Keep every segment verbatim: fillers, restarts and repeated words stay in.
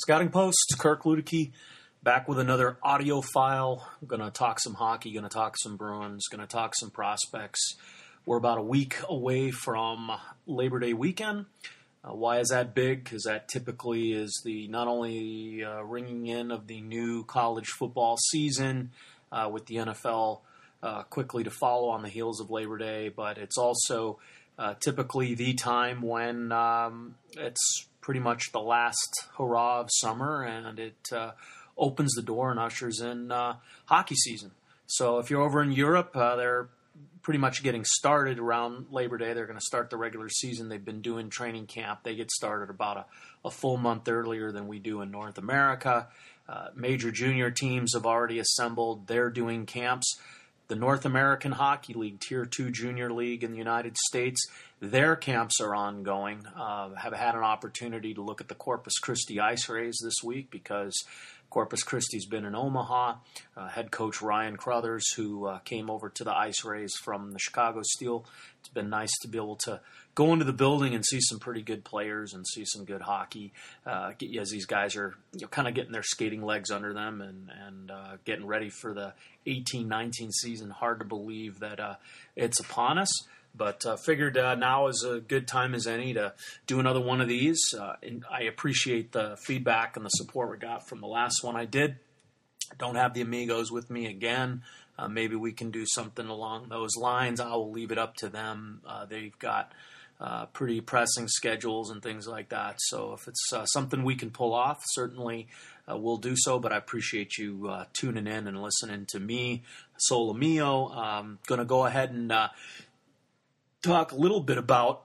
Scouting Post, Kirk Luedeke, back with another audio file. I'm going to talk some hockey, going to talk some Bruins, going to talk some prospects. We're about a week away from Labor Day weekend. Uh, why is that big? Because that typically is the not only uh, ringing in of the new college football season uh, with the N F L uh, quickly to follow on the heels of Labor Day, but it's also uh, typically the time when um, it's pretty much the last hurrah of summer, and it uh, opens the door and ushers in uh, hockey season. So if you're over in Europe, uh, they're pretty much getting started around Labor Day. They're going to start the regular season. They've been doing training camp. They get started about a, a full month earlier than we do in North America. Uh, major junior teams have already assembled. They're doing camps. The North American Hockey League, Tier two Junior League in the United States, their camps are ongoing. Uh, have had an opportunity to look at the Corpus Christi Ice Rays this week because Corpus Christi's been in Omaha. Uh, head coach Ryan Crothers, who uh, came over to the Ice Rays from the Chicago Steel. It's been nice to be able to go into the building and see some pretty good players and see some good hockey uh, as these guys are you know, kind of getting their skating legs under them and, and uh, getting ready for the eighteen nineteen season. Hard to believe that uh, it's upon us. But uh, figured uh, now is a good time as any to do another one of these. Uh, and I appreciate the feedback and the support we got from the last one I did. I don't have the amigos with me again. Uh, maybe we can do something along those lines. I will leave it up to them. Uh, they've got uh, pretty pressing schedules and things like that. So if it's uh, something we can pull off, certainly uh, we'll do so. But I appreciate you uh, tuning in and listening to me, Solo Mio. I'm going to go ahead and Uh, talk a little bit about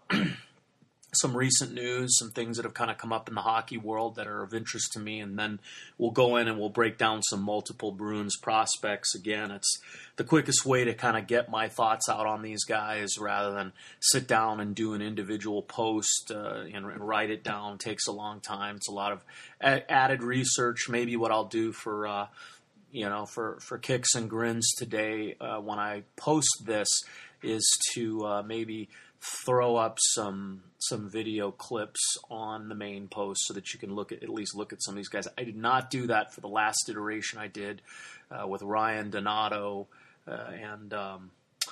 some recent news, some things that have kind of come up in the hockey world that are of interest to me, and then we'll go in and we'll break down some multiple Bruins prospects. Again, it's the quickest way to kind of get my thoughts out on these guys rather than sit down and do an individual post uh, and, and write it down. It takes a long time. It's a lot of a- added research. Maybe what I'll do for uh, you know for, for kicks and grins today uh, when I post this is to uh, maybe throw up some some video clips on the main post so that you can look at at least look at some of these guys. I did not do that for the last iteration I did uh, with Ryan Donato uh, and um,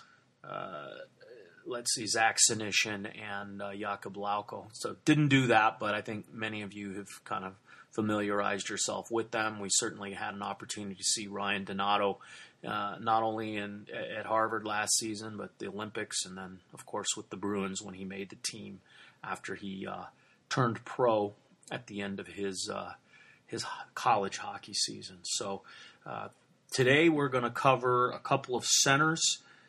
uh, let's see, Zach Sinishin and uh, Jakub Lauko. So didn't do that, but I think many of you have kind of familiarized yourself with them. We certainly had an opportunity to see Ryan Donato Uh, not only in at Harvard last season, but the Olympics, and then, of course, with the Bruins when he made the team after he uh, turned pro at the end of his uh, his college hockey season. So uh, today we're going to cover a couple of centers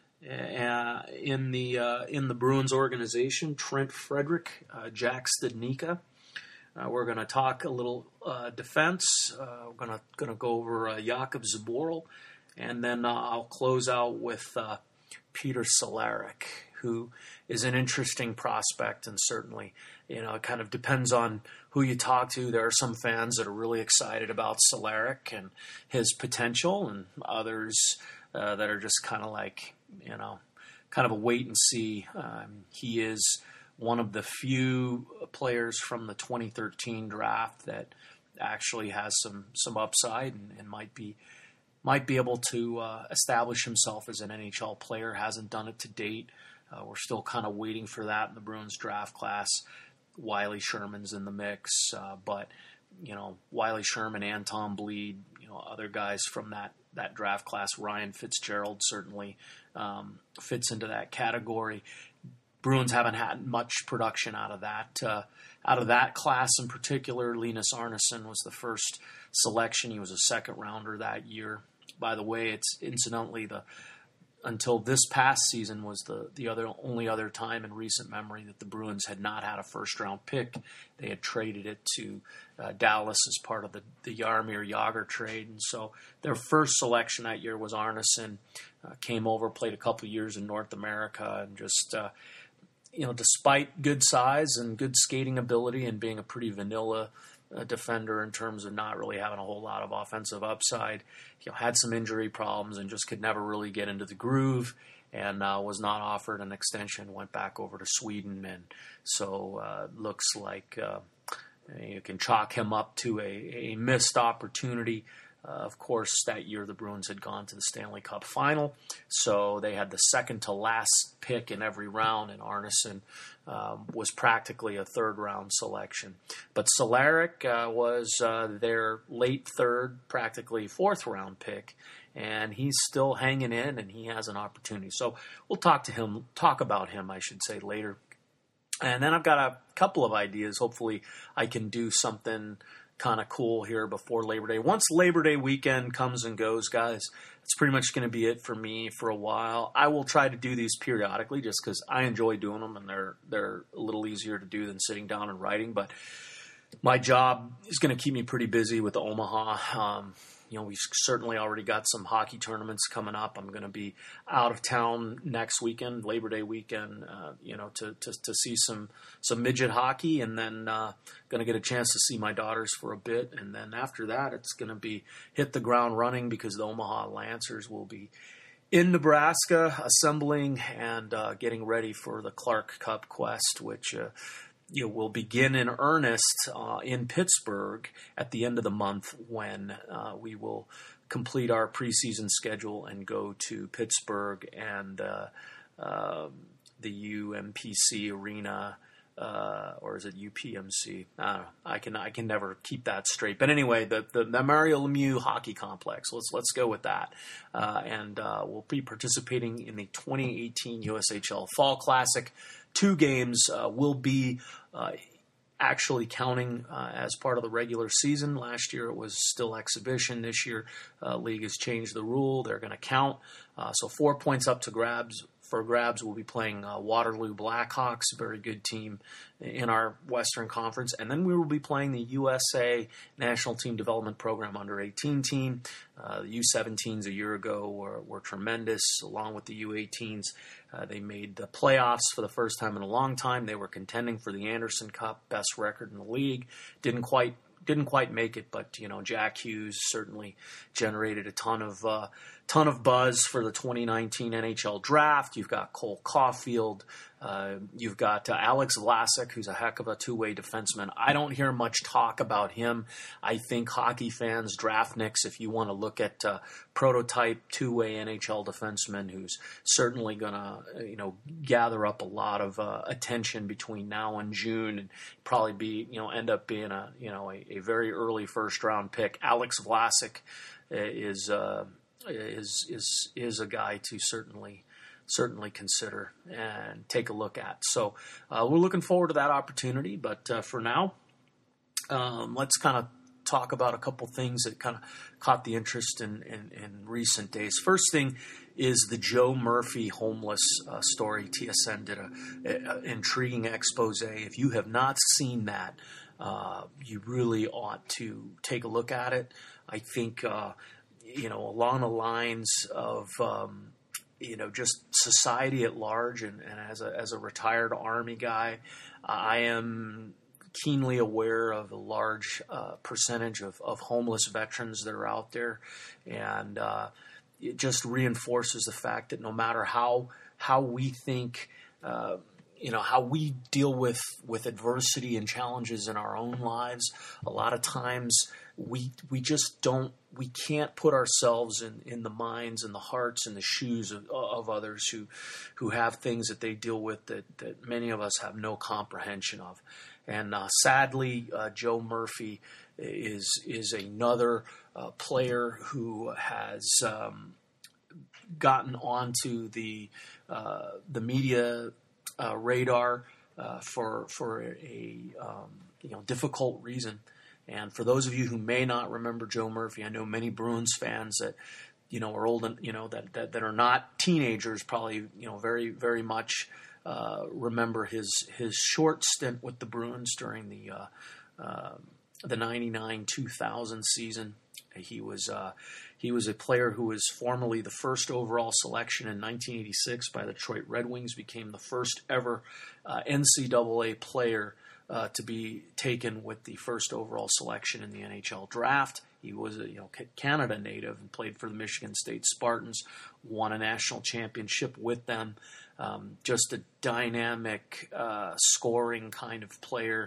uh, in the uh, in the Bruins organization: Trent Frederic, uh, Jack Studnicka. Uh, we're going to talk a little uh, defense. Uh, we're going to going to go over uh, Jakub Zboril. And then uh, I'll close out with uh, Peter Cehlarik, who is an interesting prospect, and certainly, you know, it kind of depends on who you talk to. There are some fans that are really excited about Cehlarik and his potential, and others uh, that are just kind of like, you know, kind of a wait and see. Um, he is one of the few players from the twenty thirteen draft that actually has some some upside and, and might be. might be able to uh, establish himself as an N H L player. Hasn't done it to date. Uh, we're still kind of waiting for that in the Bruins draft class. Wiley Sherman's in the mix, uh, but you know, Wiley Sherman, Anton Bleed, you know, other guys from that that draft class. Ryan Fitzgerald certainly um, fits into that category. Bruins haven't had much production out of that uh, out of that class in particular. Linus Arneson was the first selection. He was a second rounder that year. By the way, it's incidentally the until this past season was the the other only other time in recent memory that the Bruins had not had a first round pick. They had traded it to uh, Dallas as part of the the Jaromir Jagr trade, and so their first selection that year was Arneson. Uh, came over, played a couple of years in North America, and just. Uh, You know, despite good size and good skating ability and being a pretty vanilla uh, defender in terms of not really having a whole lot of offensive upside, you know, had some injury problems and just could never really get into the groove, and uh, was not offered an extension. Went back over to Sweden, and so uh, looks like uh, You can chalk him up to a, a missed opportunity. Uh, of course, that year the Bruins had gone to the Stanley Cup final, so they had the second to last pick in every round, and Arneson um, was practically a third-round selection. But Cehlarik uh, was uh, their late third, practically fourth-round pick, and he's still hanging in, and he has an opportunity. So we'll talk to him, talk about him, I should say, later. And then I've got a couple of ideas. Hopefully I can do something kind of cool here before Labor Day. Once Labor Day weekend comes and goes, guys, it's pretty much going to be it for me for a while. I will try to do these periodically just because I enjoy doing them, and they're they're a little easier to do than sitting down and writing. But my job is going to keep me pretty busy with the Omaha. Um, you know, we've certainly already got some hockey tournaments coming up. I'm going to be out of town next weekend, Labor Day weekend, uh, you know, to, to to see some some midget hockey, and then uh, going to get a chance to see my daughters for a bit. And then after that, it's going to be hit the ground running because the Omaha Lancers will be in Nebraska assembling and uh, getting ready for the Clark Cup Quest, which uh, you know, will begin in earnest uh, in Pittsburgh at the end of the month when uh, we will complete our preseason schedule and go to Pittsburgh and uh, uh, the U M P C Arena, uh, or is it U P M C? I don't know. I can I can never keep that straight. But anyway, the the, the Mario Lemieux Hockey Complex. Let's let's go with that. Uh, and uh, we'll be participating in the twenty eighteen U S H L Fall Classic. Two games uh, will be uh, actually counting uh, as part of the regular season. Last year it was still exhibition. This year, uh, league has changed the rule. They're going to count. Uh, so four points up to grabs. For grabs, we'll be playing uh, Waterloo Blackhawks, a very good team in our Western Conference. And then we will be playing the U S A National Team Development Program under eighteen team. Uh, the U seventeens a year ago were, were tremendous, along with the U eighteens. Uh, they made the playoffs for the first time in a long time. They were contending for the Anderson Cup, best record in the league. Didn't quite Didn't quite make it, but you know, Jack Hughes certainly generated a ton of uh, ton of buzz for the twenty nineteen N H L draft. You've got Cole Caulfield, uh, you've got uh, Alex Vlasic, who's a heck of a two-way defenseman. I don't hear much talk about him. I think hockey fans, draftniks, if you want to look at uh, prototype two-way N H L defenseman, who's certainly going to you know gather up a lot of uh, attention between now and June, and probably be you know end up being a you know a, a very early first-round pick. Alex Vlasic is uh, is is is a guy to certainly certainly consider and take a look at. So uh, we're looking forward to that opportunity. But uh, for now, um, let's kind of talk about a couple things that kind of caught the interest in, in, in recent days. First thing is the Joe Murphy homeless uh, story. T S N did an intriguing expose. If you have not seen that, uh, you really ought to take a look at it. I think, uh, you know, along the lines of, um, you know, just society at large, and, and as a as a retired Army guy, uh, I am keenly aware of a large uh, percentage of, of homeless veterans that are out there, and uh, it just reinforces the fact that no matter how how we think, uh, you know, how we deal with with adversity and challenges in our own lives, a lot of times we we just don't. We can't put ourselves in, in the minds and the hearts and the shoes of, of others who who have things that they deal with that, that many of us have no comprehension of. And uh, sadly, uh, Joe Murphy is is another uh, player who has um, gotten onto the uh, the media uh, radar uh, for for a um, you know difficult reason. And for those of you who may not remember Joe Murphy, I know many Bruins fans that, you know, are old and, you know, that, that, that are not teenagers probably, you know, very, very much uh, remember his his short stint with the Bruins during the uh, uh, the ninety-nine two thousand season. He was uh, he was a player who was formerly the first overall selection in nineteen eighty-six by the Detroit Red Wings, became the first ever uh, N C double A player Uh, to be taken with the first overall selection in the N H L draft. He was a you know Canada native and played for the Michigan State Spartans, won a national championship with them. Um, just a dynamic, uh, scoring kind of player.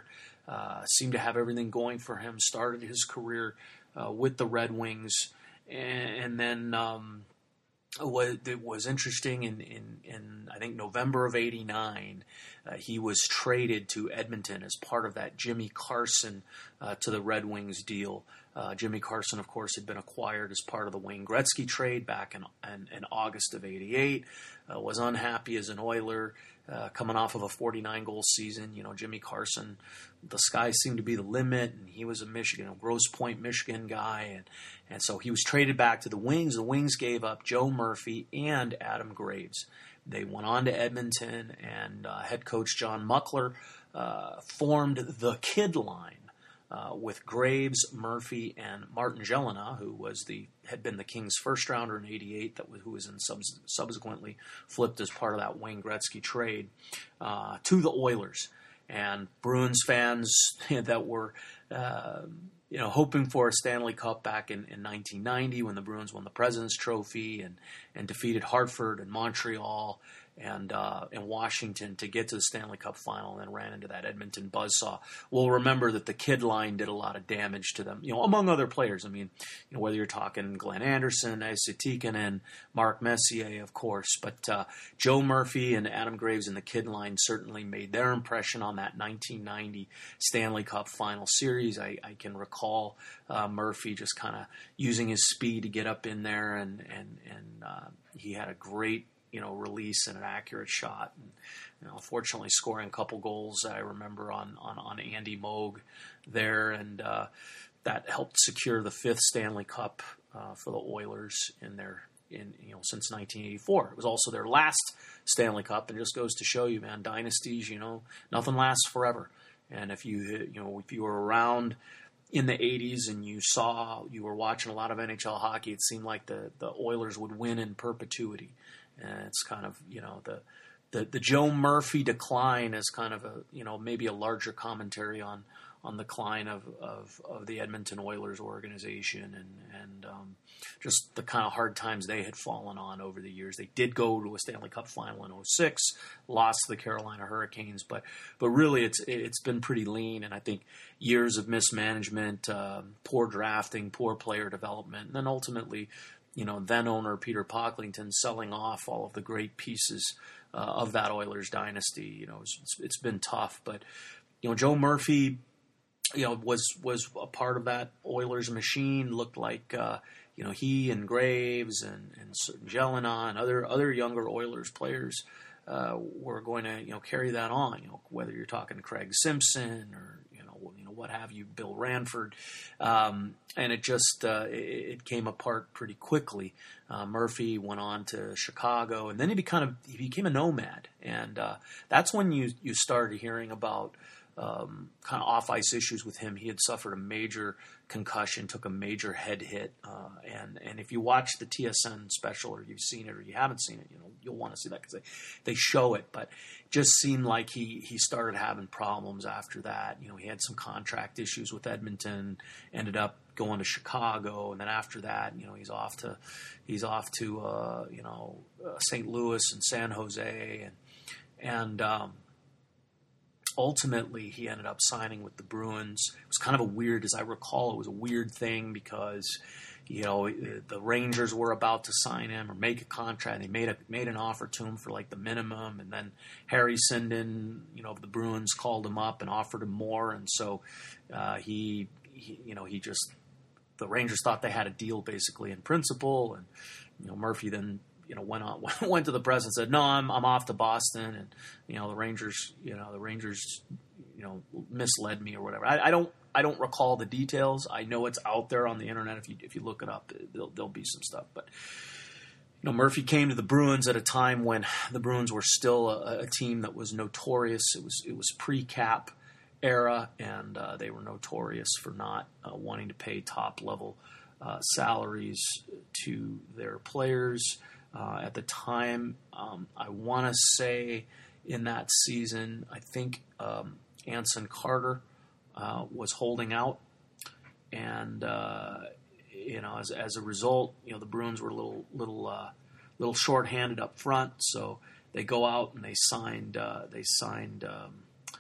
Uh, seemed to have everything going for him. Started his career uh, with the Red Wings, and, and then um, what it was interesting in, in, in I think November of eighty-nine, uh, he was traded to Edmonton as part of that Jimmy Carson uh, to the Red Wings deal. Uh, Jimmy Carson, of course, had been acquired as part of the Wayne Gretzky trade back in, in, in August of eighty-eight, uh, was unhappy as an Oiler, uh, coming off of a forty-nine goal season. You know, Jimmy Carson, the sky seemed to be the limit, and he was a Michigan, a Grosse Pointe, Michigan guy, and, and so he was traded back to the Wings. The Wings gave up Joe Murphy and Adam Graves. They went on to Edmonton, and uh, head coach John Muckler uh, formed the Kid Line. Uh, with Graves, Murphy, and Martin Gelinas, who was the had been the Kings' first rounder in eighty-eight, that was, who was in subs, subsequently flipped as part of that Wayne Gretzky trade uh, to the Oilers. And Bruins fans that were uh, you know hoping for a Stanley Cup back in, in nineteen ninety when the Bruins won the President's Trophy and and defeated Hartford and Montreal and uh, in Washington to get to the Stanley Cup final, and then ran into that Edmonton buzzsaw. We'll remember that the Kid Line did a lot of damage to them, you know, among other players. I mean, you know, whether you're talking Glenn Anderson, Esa Tikkanen, Mark Messier, of course, but uh, Joe Murphy and Adam Graves in the Kid Line certainly made their impression on that nineteen ninety Stanley Cup final series. I, I can recall uh, Murphy just kind of using his speed to get up in there, and and and uh, he had a great you know, release and an accurate shot. And, you know, fortunately scoring a couple goals, I remember, on, on, on Andy Moog there. And uh, that helped secure the fifth Stanley Cup uh, for the Oilers in their, in, you know, since nineteen eighty-four. It was also their last Stanley Cup, and it just goes to show you, man, dynasties, you know, nothing lasts forever. And if you, you know, if you were around in the eighties and you saw, you were watching a lot of N H L hockey, it seemed like the, the Oilers would win in perpetuity. And it's kind of, you know, the, the the Joe Murphy decline is kind of a, you know, maybe a larger commentary on on the decline of, of, of the Edmonton Oilers organization and, and um, just the kind of hard times they had fallen on over the years. They did go to a Stanley Cup final in oh six, lost to the Carolina Hurricanes, but but really it's it's been pretty lean, and I think years of mismanagement, uh, poor drafting, poor player development, and then ultimately, you know, then owner Peter Pocklington selling off all of the great pieces uh, of that Oilers dynasty. You know, it's, it's been tough, but you know, Joe Murphy, you know, was was a part of that Oilers machine. Looked like uh, you know, he and Graves and and Gelinas and other other younger Oilers players uh, were going to, you know, carry that on. You know, whether you're talking Craig Simpson or you know, what have you, Bill Ranford, um, and it just uh, it, it came apart pretty quickly. Uh, Murphy went on to Chicago, and then he became a, he became a nomad, and uh, that's when you you started hearing about um, kind of off ice issues with him. He had suffered a major concussion, took a major head hit, uh, and and if you watch the T S N special, or you've seen it, or you haven't seen it, you know, you'll want to see that because they they show it, but just seemed like he, he started having problems after that. You know, he had some contract issues with Edmonton, ended up going to Chicago, and then after that, you know, he's off to he's off to uh, you know uh, Saint Louis and San Jose, and and um, ultimately he ended up signing with the Bruins. It was kind of a weird, as I recall, it was a weird thing because, you know, the Rangers were about to sign him or make a contract. They made a made an offer to him for like the minimum, and then Harry Sinden, you know, the Bruins called him up and offered him more, and so uh, he, he, you know, he just the Rangers thought they had a deal basically in principle, and you know, Murphy then, you know, went on went to the press and said, "No, I'm I'm off to Boston," and you know, the Rangers, you know, the Rangers, you know, misled me or whatever. I, I don't. I don't recall the details. I know it's out there on the internet. If you if you look it up, there'll, there'll be some stuff. But you know, Murphy came to the Bruins at a time when the Bruins were still a, a team that was notorious. It was it was pre-cap era, and uh, they were notorious for not uh, wanting to pay top level uh, salaries to their players. Uh, at the time, um, I want to say in that season, I think um, Anson Carter Uh, was holding out, and uh, you know, as as a result, you know, the Bruins were a little little uh, little shorthanded up front, so they go out and they signed uh, they signed um,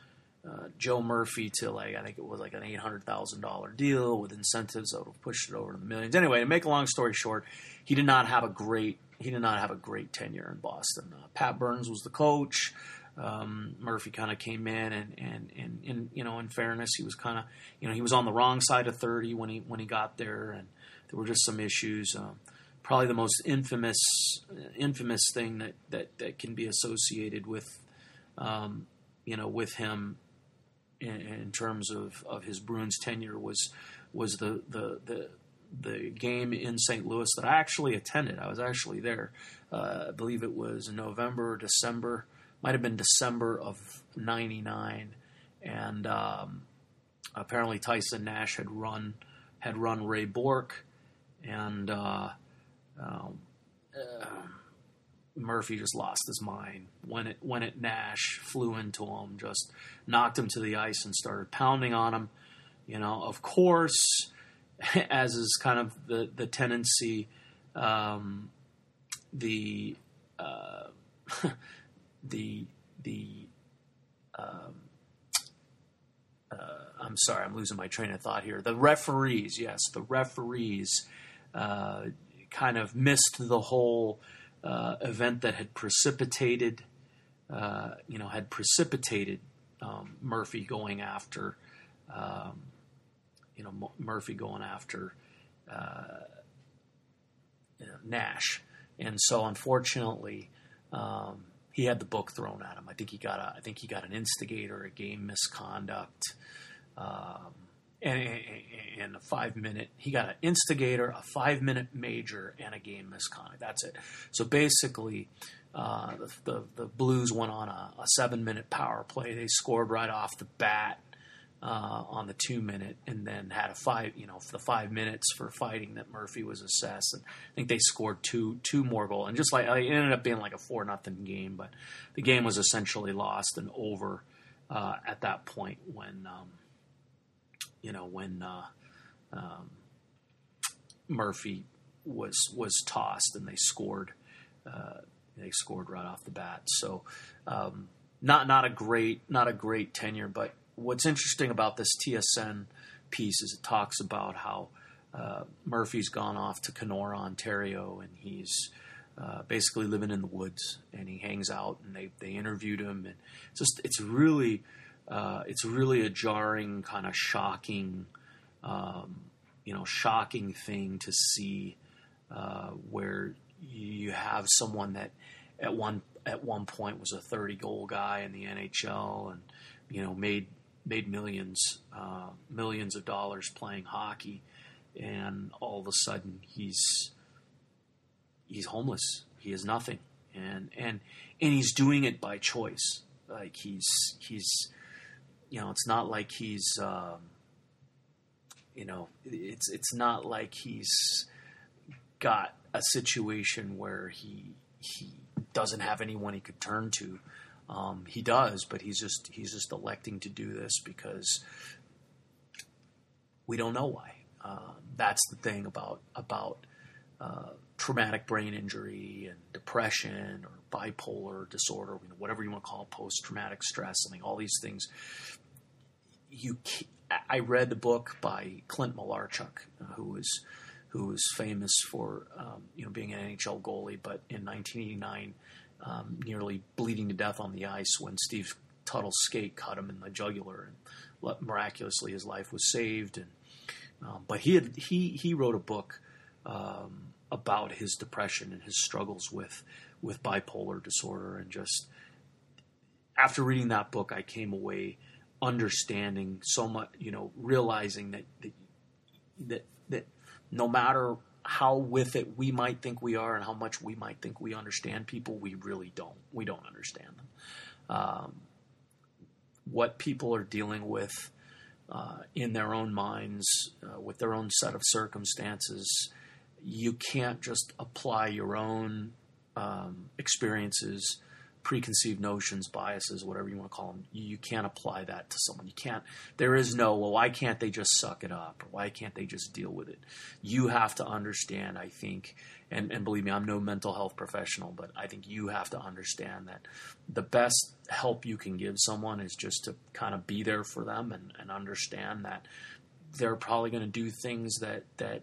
uh, Joe Murphy to like I think it was like an eight hundred thousand dollar deal with incentives that would have pushed it over to the millions. Anyway, to make a long story short, he did not have a great he did not have a great tenure in Boston. Uh, Pat Burns was the coach. Um, Murphy kind of came in, and, and, and, and you know, in fairness, he was kind of, you know, he was on the wrong side of thirty when he when he got there, and there were just some issues. Um, probably the most infamous infamous thing that, that, that can be associated with, um, you know, with him in, in terms of, of his Bruins tenure was was the the the the game in Saint Louis that I actually attended. I was actually there. Uh, I believe it was November or December. Might have been December of ninety-nine, and um, apparently Tyson Nash had run had run Ray Bourque, and uh, um, uh, Murphy just lost his mind when it when it Nash flew into him, just knocked him to the ice and started pounding on him. You know, of course, as is kind of the the tendency, um, the uh, the the um, uh, I'm sorry, I'm losing my train of thought here. The referees, yes, the referees uh, kind of missed the whole uh, event that had precipitated, uh, you know, had precipitated um, Murphy going after, um, you know, M- Murphy going after uh, you know, Nash, and so unfortunately. Um, He had the book thrown at him. I think he got a. I think he got an instigator, a game misconduct, um, and, and a five minute. He got an instigator, a five minute major, and a game misconduct. That's it. So basically, uh, the, the the Blues went on a, a seven minute power play. They scored right off the bat uh, on the two minute, and then had a five. You know, for the five minutes for fighting that Murphy was assessed. And I think they scored two two more goals, and just like it ended up being like a four nothing game, but the game was essentially lost and over uh, at that point when um, you know when uh, um, Murphy was was tossed and they scored uh, they scored right off the bat. So um, not not a great not a great tenure, but what's interesting about this T S N piece is it talks about how uh, Murphy's gone off to Kenora, Ontario, and he's uh, basically living in the woods, and he hangs out, and they, they interviewed him, and it's just it's really uh, it's really a jarring, kind of shocking, um, you know, shocking thing to see uh, where you have someone that at one at one point was a thirty goal guy in the N H L, and you know made made millions, uh, millions of dollars playing hockey, and all of a sudden he's he's homeless. He has nothing, and and and he's doing it by choice. Like he's he's you know, it's not like he's um, you know, it's it's not like he's got a situation where he he doesn't have anyone he could turn to. Um, he does, but he's just he's just electing to do this because we don't know why. Uh, that's the thing about about uh, traumatic brain injury and depression or bipolar disorder, you know, whatever you want to call it, post-traumatic stress. I mean, all these things. You, I read the book by Clint Malarchuk, uh, who was who was famous for um, you know being an N H L goalie, but in nineteen eighty-nine. Um, nearly bleeding to death on the ice when Steve Tuttle's skate cut him in the jugular, and miraculously his life was saved. And um, but he had he he wrote a book um, about his depression and his struggles with with bipolar disorder, and just after reading that book, I came away understanding so much, you know, realizing that that that, that no matter how with it we might think we are and how much we might think we understand people, we really don't. We don't understand them. Um, what people are dealing with uh, in their own minds, uh, with their own set of circumstances, you can't just apply your own um, experiences preconceived notions, biases, whatever you want to call them. You, you can't apply that to someone. You can't. There is no, well, why can't they just suck it up? Or why can't they just deal with it? You have to understand, I think, and, and believe me, I'm no mental health professional, but I think you have to understand that the best help you can give someone is just to kind of be there for them and, and understand that they're probably going to do things that, that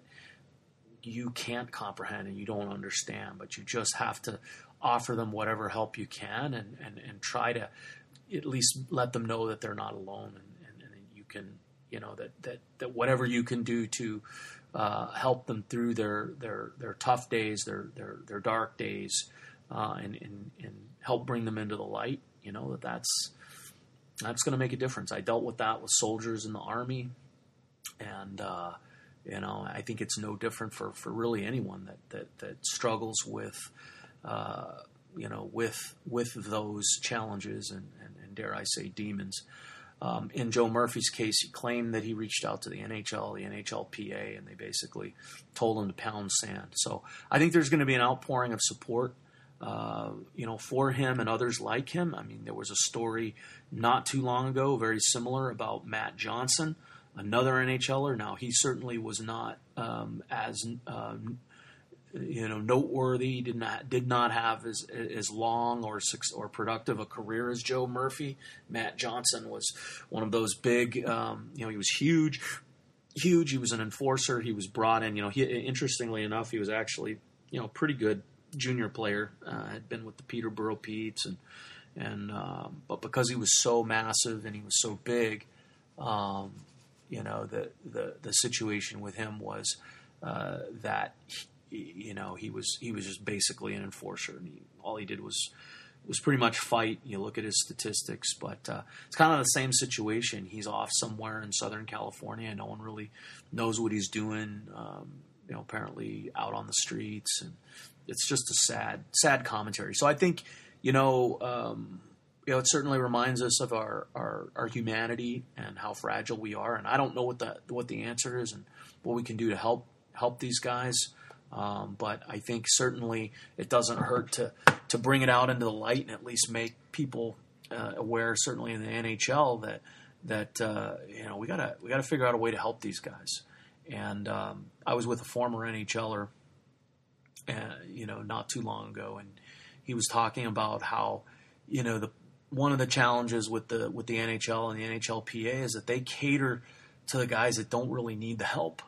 you can't comprehend and you don't understand, but you just have to offer them whatever help you can and, and, and try to at least let them know that they're not alone and, and, and you can, you know, that, that, that whatever you can do to uh, help them through their, their, their tough days, their, their, their dark days, uh, and, and, and help bring them into the light, you know, that that's, that's going to make a difference. I dealt with that with soldiers in the Army, and, uh, you know, I think it's no different for, for really anyone that, that, that struggles with, Uh, you know, with with those challenges and, and, and dare I say demons. Um, in Joe Murphy's case, he claimed that he reached out to the N H L, the N H L P A, and they basically told him to pound sand. So I think there's going to be an outpouring of support, uh, you know, for him and others like him. I mean, there was a story not too long ago, very similar, about Matt Johnson, another NHLer. Now, he certainly was not um, as uh, you know, noteworthy. Did not did not have as as long or or productive a career as Joe Murphy. Matt Johnson was one of those big. Um, you know, he was huge, huge. He was an enforcer. He was brought in. You know, he, interestingly enough, he was actually you know pretty good junior player. Uh, had been with the Peterborough Petes, and and um, but because he was so massive and he was so big, um, you know, the the the situation with him was uh, that. He, You know, he was he was just basically an enforcer, and he, all he did was was pretty much fight. You look at his statistics, but uh, it's kind of the same situation. He's off somewhere in Southern California, and no one really knows what he's doing. Um, you know, apparently out on the streets, and it's just a sad, sad commentary. So I think, you know, um, you know, it certainly reminds us of our, our our humanity and how fragile we are. And I don't know what the what the answer is and what we can do to help help these guys. Um, but I think certainly it doesn't hurt to, to bring it out into the light and at least make people uh, aware, certainly in the N H L, that that uh, you know we gotta we gotta figure out a way to help these guys. And um, I was with a former NHLer, uh, you know, not too long ago, and he was talking about how you know the one of the challenges with the with the N H L and the N H L P A is that they cater to the guys that don't really need the help.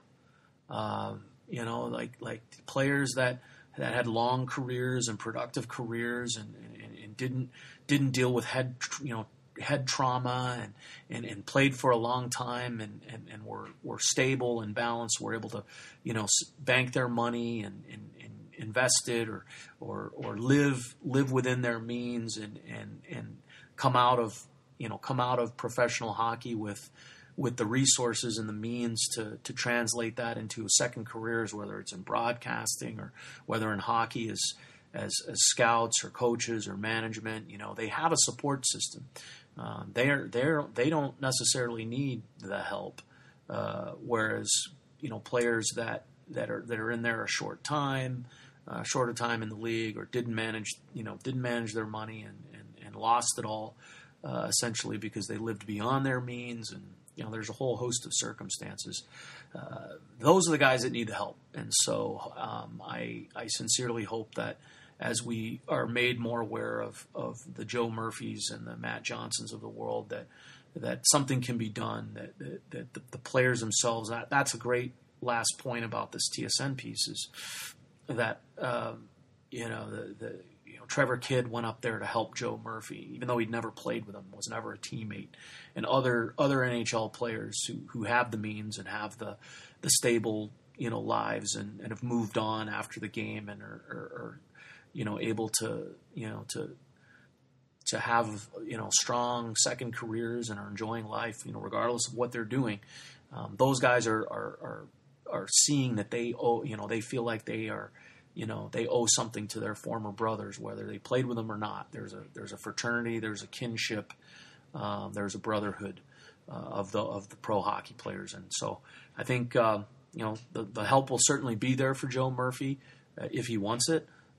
Um, You know, like like players that, that had long careers and productive careers and, and, and didn't didn't deal with head you know head trauma and, and, and played for a long time and, and, and were were stable and balanced, were able to you know bank their money and, and, and invest it or or or live live within their means and, and, and come out of you know come out of professional hockey with. with the resources and the means to, to translate that into second careers, whether it's in broadcasting or whether in hockey as, as, as scouts or coaches or management, you know, they have a support system. Um, they're, they're, they don't necessarily need the help. Uh, whereas, you know, players that, that are, that are in there a short time, uh, shorter time in the league or didn't manage, you know, didn't manage their money and, and, and lost it all, uh, essentially because they lived beyond their means and, you know, there's a whole host of circumstances. Uh, those are the guys that need the help. And so um, I, I sincerely hope that as we are made more aware of, of the Joe Murphys and the Matt Johnsons of the world, that that something can be done, that, that, that the, the players themselves, that, that's a great last point about this T S N piece is that, um, you know, the, the you know, Trevor Kidd went up there to help Joe Murphy, even though he'd never played with him, was never a teammate. And other other N H L players who, who have the means and have the the stable, you know, lives and, and have moved on after the game and are, are, are, you know, able to, you know, to to have, you know, strong second careers and are enjoying life, you know, regardless of what they're doing. Um, those guys are, are are are seeing that they owe, you know, they feel like they are, you know, they owe something to their former brothers, whether they played with them or not. There's a there's a fraternity, there's a kinship, um, there's a brotherhood uh, of the of the pro hockey players, and so I think uh, you know the, the help will certainly be there for Joe Murphy uh, if he wants it.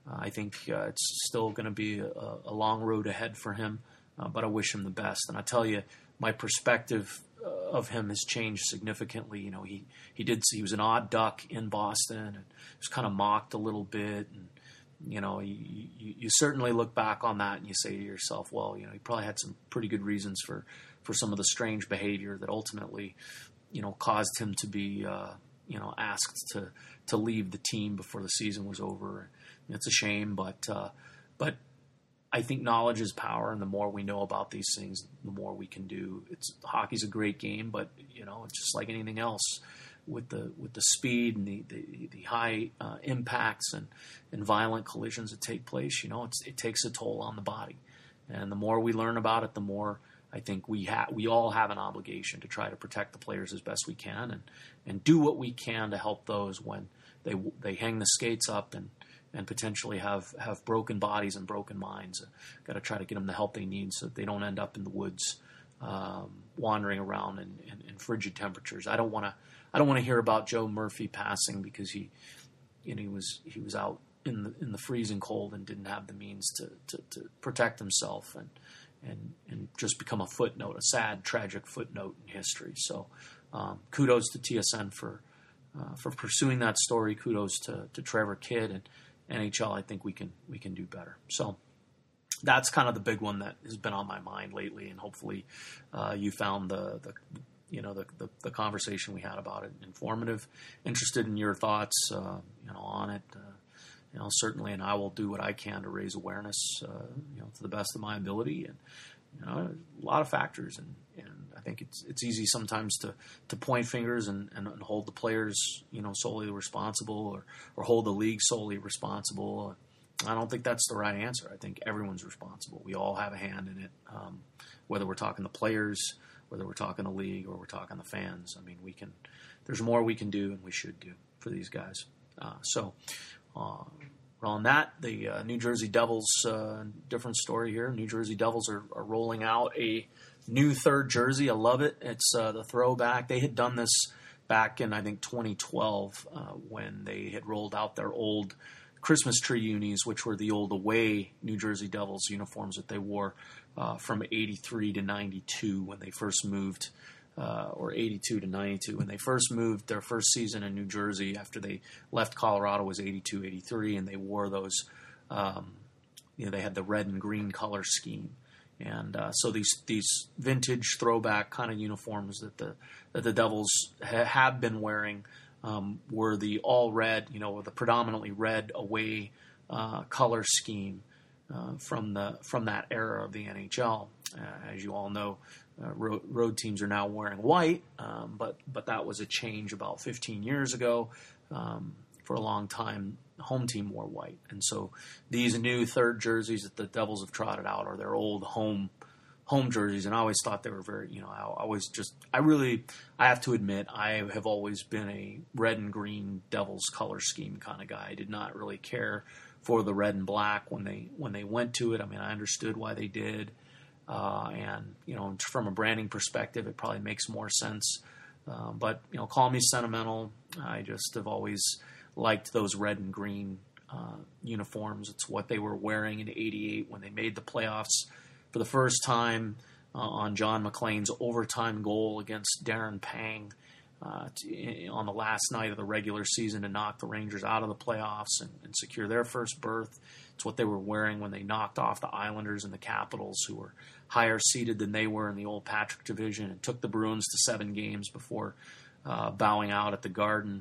Uh, I think uh, it's still going to be a, a long road ahead for him, uh, but I wish him the best. And I tell you, my perspective of him has changed significantly. You know, he, he did he was an odd duck in Boston and was kind of mocked a little bit. And, you know, you, you, you certainly look back on that and you say to yourself, well, you know, he probably had some pretty good reasons for, for some of the strange behavior that ultimately, you know, caused him to be, uh, you know, asked to, to leave the team before the season was over. It's a shame, but, uh, but, I think knowledge is power, and the more we know about these things, the more we can do. It's hockey's a great game, but you know, it's just like anything else with the with the speed and the the, the high uh, impacts and, and violent collisions that take place. You know, it's, it takes a toll on the body, and the more we learn about it, the more I think we have we all have an obligation to try to protect the players as best we can, and and do what we can to help those when they they hang the skates up and. and potentially have, have broken bodies and broken minds. Uh, Got to try to get them the help they need so that they don't end up in the woods um, wandering around in, in, in frigid temperatures. I don't want to I don't want to hear about Joe Murphy passing because he you know he was he was out in the in the freezing cold and didn't have the means to, to, to protect himself and and and just become a footnote, a sad, tragic footnote in history. So um, kudos to T S N for uh, for pursuing that story. Kudos to, to Trevor Kidd and N H L, I think we can we can do better. So that's kind of the big one that has been on my mind lately, and hopefully uh, you found the, the you know the, the the conversation we had about it informative. Interested in your thoughts, uh, you know, on it. Uh, you know, certainly, and I will do what I can to raise awareness, uh, you know, to the best of my ability. And you know, a lot of factors, and, and I think it's it's easy sometimes to, to point fingers and, and, and hold the players, you know, solely responsible, or, or hold the league solely responsible. I don't think that's the right answer. I think everyone's responsible. We all have a hand in it, um, whether we're talking the players, whether we're talking the league, or we're talking the fans. I mean, we can. There's more we can do, and we should do for these guys. Uh, so. Uh, On that, the uh, New Jersey Devils, uh, different story here. New Jersey Devils are, are rolling out a new third jersey. I love it. It's uh, the throwback. They had done this back in, I think, twenty twelve uh, when they had rolled out their old Christmas tree unis, which were the old away New Jersey Devils uniforms that they wore uh, from eighty-three to ninety-two when they first moved. Uh, or eighty-two to ninety-two. When they first moved, their first season in New Jersey after they left Colorado was eighty-two eighty-three, and they wore those, um, you know, they had the red and green color scheme. And uh, so these these vintage throwback kind of uniforms that the that the Devils ha- have been wearing um, were the all red, you know, the predominantly red away uh, color scheme uh, from the from that era of the N H L. Uh, as you all know, uh, road, road teams are now wearing white, um, but but that was a change about fifteen years ago. Um, for a long time, home team wore white, and so these new third jerseys that the Devils have trotted out are their old home home jerseys, and I always thought they were very, you know, I always just, I really, I have to admit, I have always been a red and green Devils color scheme kind of guy. I did not really care for the red and black when they when they went to it. I mean, I understood why they did. Uh, and, you know, from a branding perspective, it probably makes more sense. Uh, but, you know, call me sentimental. I just have always liked those red and green uh, uniforms. It's what they were wearing in eighty-eight when they made the playoffs for the first time uh, on John McClain's overtime goal against Darren Pang uh, to, on the last night of the regular season to knock the Rangers out of the playoffs and, and secure their first berth. It's what they were wearing when they knocked off the Islanders and the Capitals, who were higher seeded than they were in the old Patrick division, and took the Bruins to seven games before uh, bowing out at the Garden.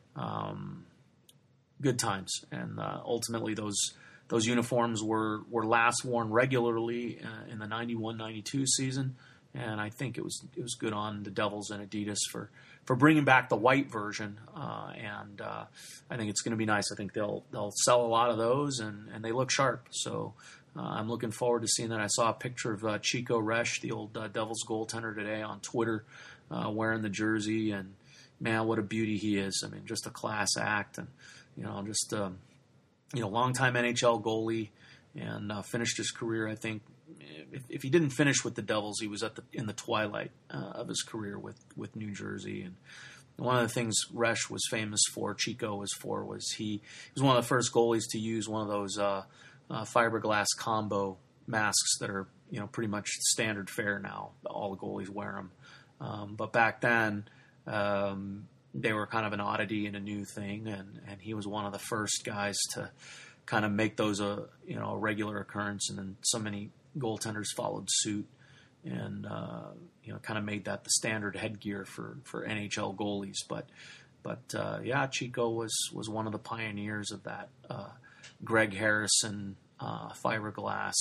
Um, good times, and uh, ultimately those those uniforms were, were last worn regularly uh, in the ninety-one ninety-two season, and I think it was it was good on the Devils and Adidas for. for bringing back the white version, uh, and uh, I think it's going to be nice. I think they'll they'll sell a lot of those, and, and they look sharp. So uh, I'm looking forward to seeing that. I saw a picture of uh, Chico Resch, the old uh, Devils goaltender, today on Twitter, uh, wearing the jersey, and man, what a beauty he is. I mean, just a class act, and you know, just um, you know, longtime N H L goalie, and uh, finished his career, I think. If, if he didn't finish with the Devils, he was at the in the twilight uh, of his career with, with New Jersey, and one of the things Resch was famous for, Chico was for, was he, he was one of the first goalies to use one of those uh, uh, fiberglass combo masks that are, you know, pretty much standard fare now. All the goalies wear them. Um, but back then, um, they were kind of an oddity and a new thing, and, and he was one of the first guys to kind of make those a, you know, a regular occurrence, and then so many goaltenders followed suit. And, uh, you know, kind of made that the standard headgear for, for N H L goalies. But, but uh, yeah, Chico was, was one of the pioneers of that uh, Greg Harrison uh, fiberglass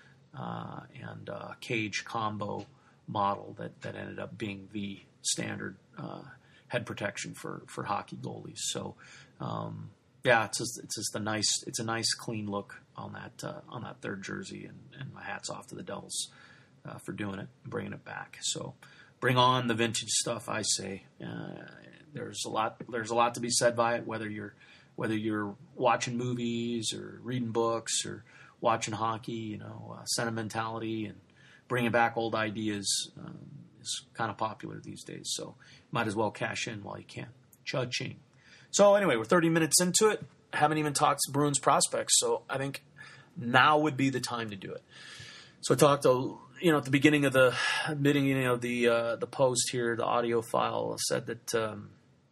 uh, and uh, cage combo model that, that ended up being the standard uh, head protection for, for hockey goalies. So, um, yeah, it's just, it's just a nice, it's a nice clean look on that uh, on that third jersey, and, and my hat's off to the Devils Uh, for doing it and bringing it back. So bring on the vintage stuff, I say. Uh, there's a lot there's a lot to be said by it, whether you're whether you're watching movies or reading books or watching hockey. You know, uh, sentimentality and bringing back old ideas um, is kind of popular these days. So might as well cash in while you can. Cha-ching. So anyway, we're thirty minutes into it. Haven't even talked Bruins prospects, so I think now would be the time to do it. So I talked, a, you know, at the beginning of the beginning of the uh, the post here, the audio file said that um,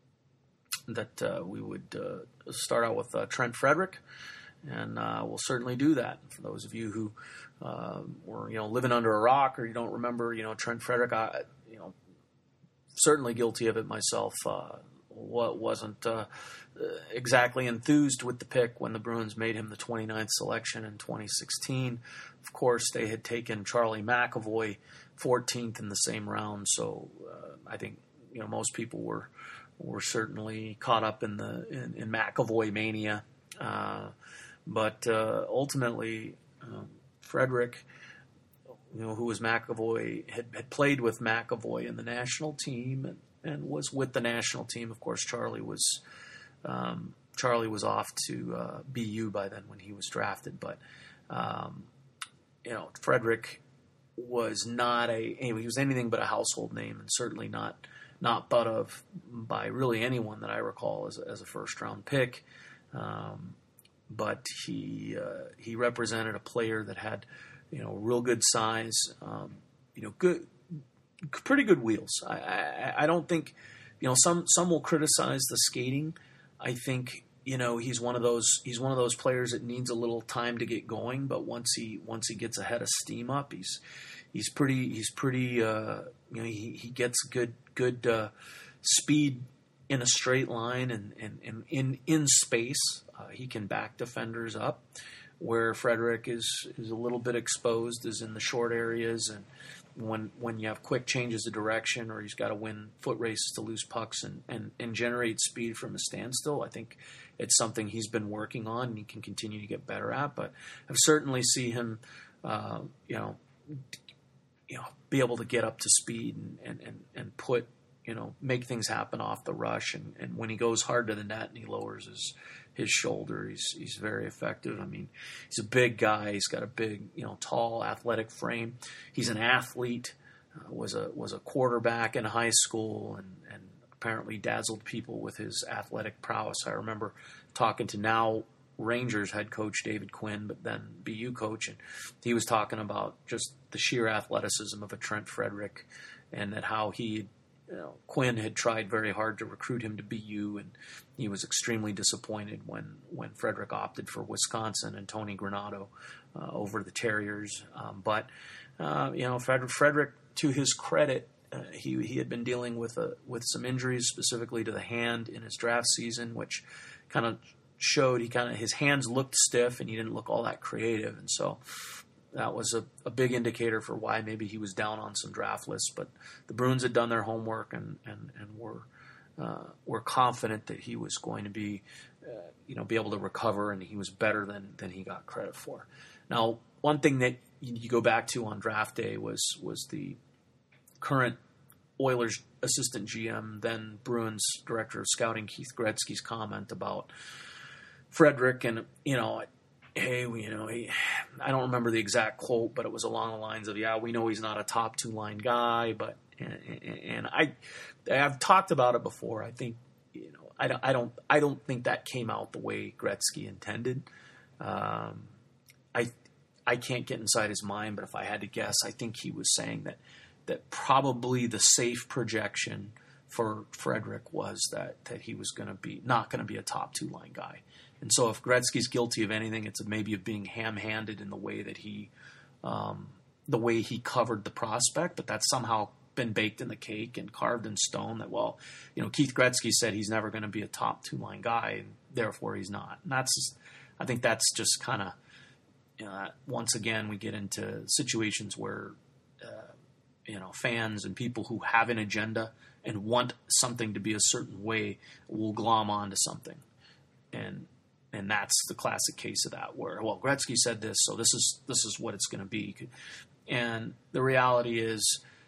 that uh, we would uh, start out with uh, Trent Frederic, and uh, we'll certainly do that. For those of you who uh, were, you know, living under a rock or you don't remember, you know, Trent Frederic, I, you know, certainly guilty of it myself. Uh, what wasn't uh, exactly enthused with the pick when the Bruins made him the twenty-ninth selection in twenty sixteen. Of course, they had taken Charlie McAvoy fourteenth in the same round, so uh, I think, you know, most people were were certainly caught up in the in, in McAvoy mania. Uh, but uh, ultimately, um, Frederic, you know, who was McAvoy, had, had played with McAvoy in the national team and, and was with the national team. Of course, Charlie was um, Charlie was off to uh, B U by then when he was drafted. But um, you know, Frederic was not a he was anything but a household name, and certainly not not thought of by really anyone that I recall as, as a first round pick. Um, but he uh, he represented a player that had, you know, real good size, um, you know, good, pretty good wheels. I, I, I don't think, you know, some some will criticize the skating. I think, you know, he's one of those he's one of those players that needs a little time to get going. But once he once he gets a head of steam up, he's he's pretty he's pretty uh, you know he, he gets good good uh, speed in a straight line and, and, and in in space. Uh, he can back defenders up. Where Frederic is, is a little bit exposed is in the short areas, and when when you have quick changes of direction, or he's got to win foot races to lose pucks and, and, and generate speed from a standstill. I think it's something he's been working on and he can continue to get better at. But I've certainly see him, uh, you know, you know, be able to get up to speed and, and, and, and put, you know, make things happen off the rush. And, and when he goes hard to the net and he lowers his his shoulder, he's he's very effective. I mean, he's a big guy. He's got a big, you know, tall, athletic frame. He's an athlete. Uh, was a was a quarterback in high school, and, and apparently dazzled people with his athletic prowess. I remember talking to now Rangers head coach David Quinn, but then B U coach, and he was talking about just the sheer athleticism of a Trent Frederic, and that how he. You know, Quinn had tried very hard to recruit him to B U, and he was extremely disappointed when, when Frederic opted for Wisconsin and Tony Granato uh, over the Terriers. Um, but, uh, you know, Frederic, Frederic, to his credit, uh, he he had been dealing with a, with some injuries, specifically to the hand in his draft season, which kind of showed he kind of his hands looked stiff and he didn't look all that creative, and so. That was a, a big indicator for why maybe he was down on some draft lists. But the Bruins had done their homework and and, and were uh, were confident that he was going to be, uh, you know, be able to recover, and he was better than than he got credit for. Now, one thing that you, you go back to on draft day was was the current Oilers assistant G M, then Bruins director of scouting Keith Gretzky's comment about Frederic, and you know. Hey, you know, he, I don't remember the exact quote, but it was along the lines of, yeah, we know he's not a top two-line guy, but and, and I, I've talked about it before. I think, you know, I don't, I don't, I don't think that came out the way Gretzky intended. Um, I, I can't get inside his mind, but if I had to guess, I think he was saying that, that probably the safe projection for Frederic was that, that he was going to be not going to be a top two line guy. And so if Gretzky's guilty of anything, it's maybe of being ham-handed in the way that he, um, the way he covered the prospect, but that's somehow been baked in the cake and carved in stone that, well, you know, Keith Gretzky said he's never going to be a top two line guy, and therefore he's not. And that's, I think that's just kind of, you know, once again, we get into situations where, uh, you know, fans and people who have an agenda and want something to be a certain way will glom onto something. And, And that's the classic case of that, where, well, Gretzky said this, so this is this is what it's going to be. And the reality is,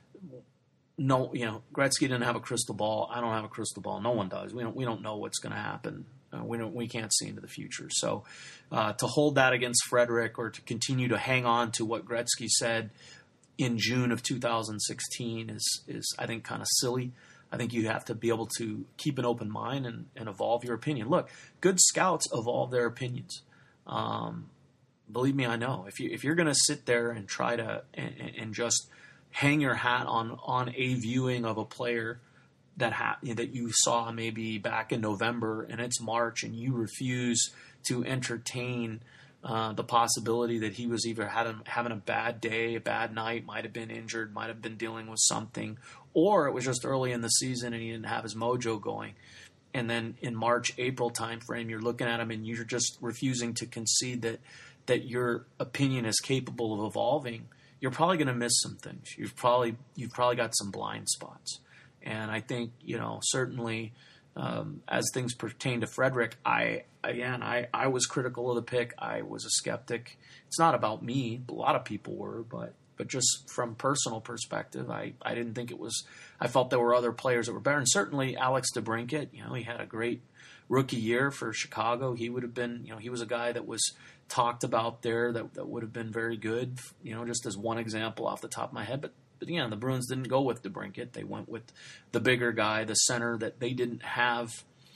no, you know, Gretzky didn't have a crystal ball. I don't have a crystal ball. No one does. We don't we don't know what's going to happen. Uh, we don't we can't see into the future. So uh, to hold that against Frederic, or to continue to hang on to what Gretzky said in June of two thousand sixteen is is I think kind of silly. I think you have to be able to keep an open mind and, and evolve your opinion. Look, good scouts evolve their opinions. Um, believe me, I know. If you if you're going to sit there and try to and, and just hang your hat on on a viewing of a player that ha- that you saw maybe back in November and it's March, and you refuse to entertain uh, the possibility that he was either had a, having a bad day, a bad night, might have been injured, might have been dealing with something, or it was just early in the season and he didn't have his mojo going. And then in March, April timeframe, you're looking at him and you're just refusing to concede that that your opinion is capable of evolving. You're probably going to miss some things. You've probably you've probably got some blind spots. And I think, you know, certainly um, as things pertain to Frederic, I again I, I was critical of the pick. I was a skeptic. It's not about me. A lot of people were, but. But just from personal perspective, I, I didn't think it was – I felt there were other players that were better. And certainly Alex DeBrincat, you know, he had a great rookie year for Chicago. He would have been – you know, he was a guy that was talked about there that, that would have been very good, you know, just as one example off the top of my head. But, but yeah, the Bruins didn't go with DeBrincat. They went with the bigger guy, the center that they didn't have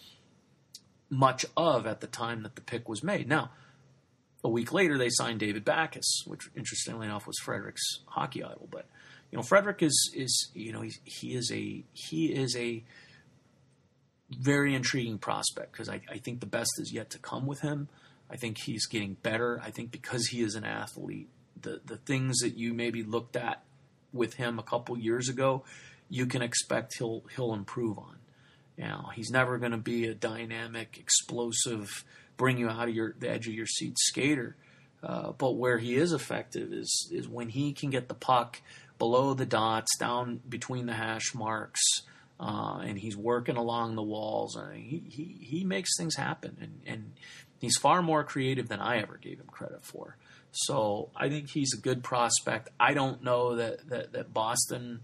much of at the time that the pick was made. Now, a week later, they signed David Backes, which, interestingly enough, was Frederic's hockey idol. But you know, Frederic is is you know he's, he is a he is a very intriguing prospect, because I, I think the best is yet to come with him. I think he's getting better. I think because he is an athlete, the the things that you maybe looked at with him a couple years ago, you can expect he'll he'll improve on. You know, he's never going to be a dynamic, explosive, bring you out of your the edge of your seat skater. Uh, but where he is effective is is when he can get the puck below the dots, down between the hash marks, uh, and he's working along the walls. I mean, he, he he makes things happen, and, and he's far more creative than I ever gave him credit for. So I think he's a good prospect. I don't know that that, that Boston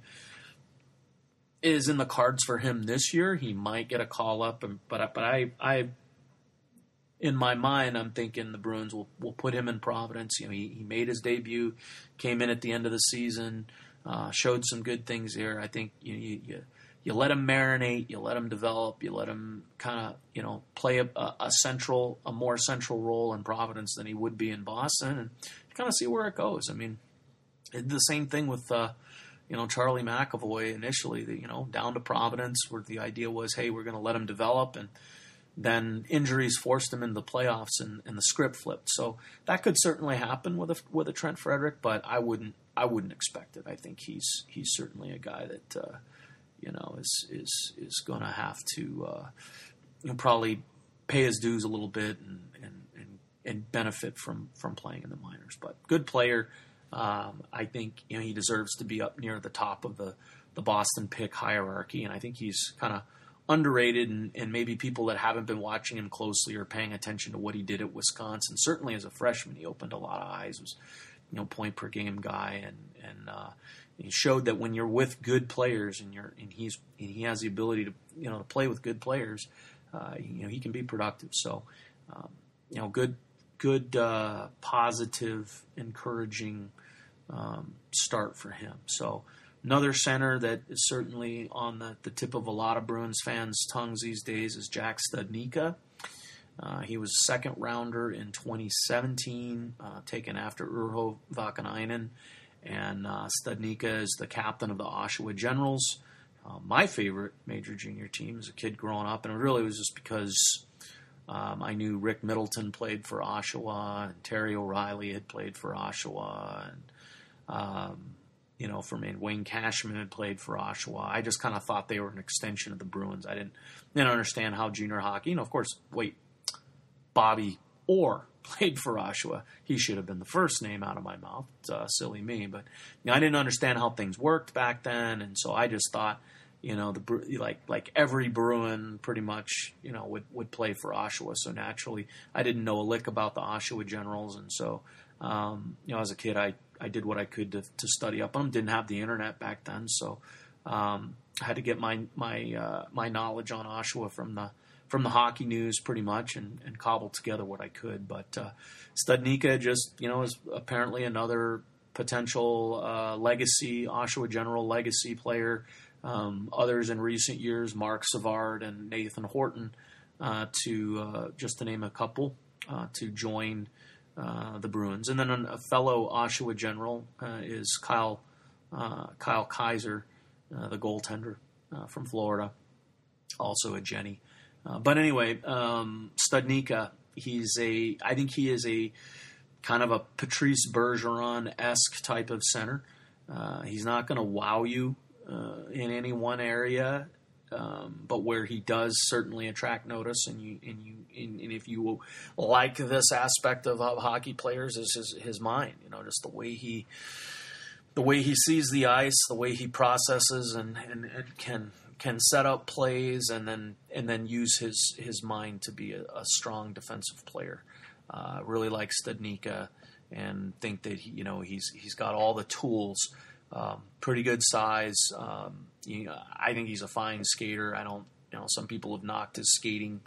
is in the cards for him this year. He might get a call up, and, but but I I. In my mind, I'm thinking the Bruins will, will put him in Providence. You know, he, he made his debut, came in at the end of the season, uh, showed some good things there. I think you, you you you let him marinate, you let him develop, you let him kind of you know play a, a central, a more central role in Providence than he would be in Boston, and kind of see where it goes. I mean, it did the same thing with uh, you know Charlie McAvoy initially. The, you know, down to Providence, where the idea was, hey, we're going to let him develop, and then injuries forced him into the playoffs, and, and the script flipped. So that could certainly happen with a with a Trent Frederic, but I wouldn't I wouldn't expect it. I think he's he's certainly a guy that uh, you know is is is going to have to uh, you know, probably pay his dues a little bit and and, and and benefit from from playing in the minors. But good player. Um, I think you know he deserves to be up near the top of the the Boston pick hierarchy, and I think he's kind of underrated, and, and maybe people that haven't been watching him closely or paying attention to what he did at Wisconsin. Certainly as a freshman, he opened a lot of eyes. Was, you know, point per game guy, and and uh, he showed that when you're with good players, and you're and he's and he has the ability to you know to play with good players, uh, you know he can be productive. So, um, you know, good good uh, positive, encouraging um, start for him. So. Another center that is certainly on the, the tip of a lot of Bruins fans' tongues these days is Jack Studnicka. Uh, he was a second rounder in twenty seventeen, uh, taken after Urho Vakanainen. And uh, Studnicka is the captain of the Oshawa Generals. Uh, my favorite major junior team as a kid growing up, and it really was just because um, I knew Rick Middleton played for Oshawa, and Terry O'Reilly had played for Oshawa, and um, you know, for me, Wayne Cashman had played for Oshawa. I just kind of thought they were an extension of the Bruins. I didn't didn't understand how junior hockey. You know, of course, wait, Bobby Orr played for Oshawa. He should have been the first name out of my mouth. It's, uh, silly me, but you know, I didn't understand how things worked back then, and so I just thought, you know, the like like every Bruin pretty much, you know, would, would play for Oshawa. So naturally, I didn't know a lick about the Oshawa Generals, and so um, you know, as a kid, I, I did what I could to, to study up on them. Didn't have the internet back then, so um, I had to get my my uh, my knowledge on Oshawa from the from the hockey news pretty much, and, and cobbled together what I could. But uh, Studnicka just, you know, is apparently another potential uh, legacy Oshawa General legacy player. Um, others in recent years, Mark Savard and Nathan Horton, uh, to uh, just to name a couple, uh, to join uh, the Bruins. And then a fellow Oshawa General uh, is Kyle uh, Kyle Kaiser, uh, the goaltender uh, from Florida, also a Jenny. Uh, but anyway, um, Studnicka, he's a, I think he is a kind of a Patrice Bergeron-esque type of center. Uh, he's not going to wow you Uh, in any one area, um, but where he does certainly attract notice, and you and you and, and if you like this aspect of, of hockey players, is his, his mind. You know, just the way he the way he sees the ice, the way he processes, and, and, and can can set up plays, and then and then use his his mind to be a, a strong defensive player. Uh, really like Studnicka, and think that he, you know he's he's got all the tools. Um, pretty good size. Um, you know, I think he's a fine skater. I don't, you know, some people have knocked his skating.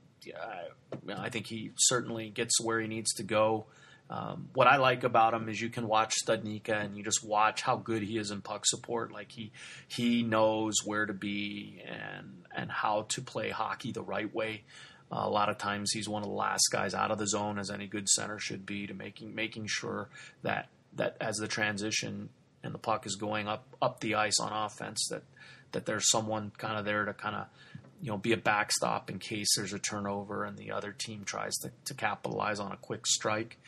Uh, I think he certainly gets where he needs to go. Um, what I like about him is you can watch Studnicka and you just watch how good he is in puck support. Like he he knows where to be and and how to play hockey the right way. Uh, a lot of times he's one of the last guys out of the zone, as any good center should be, to making making sure that that as the transition and the puck is going up up the ice on offense, that that there's someone kind of there to kind of, you know, be a backstop in case there's a turnover and the other team tries to, to capitalize on a quick strike.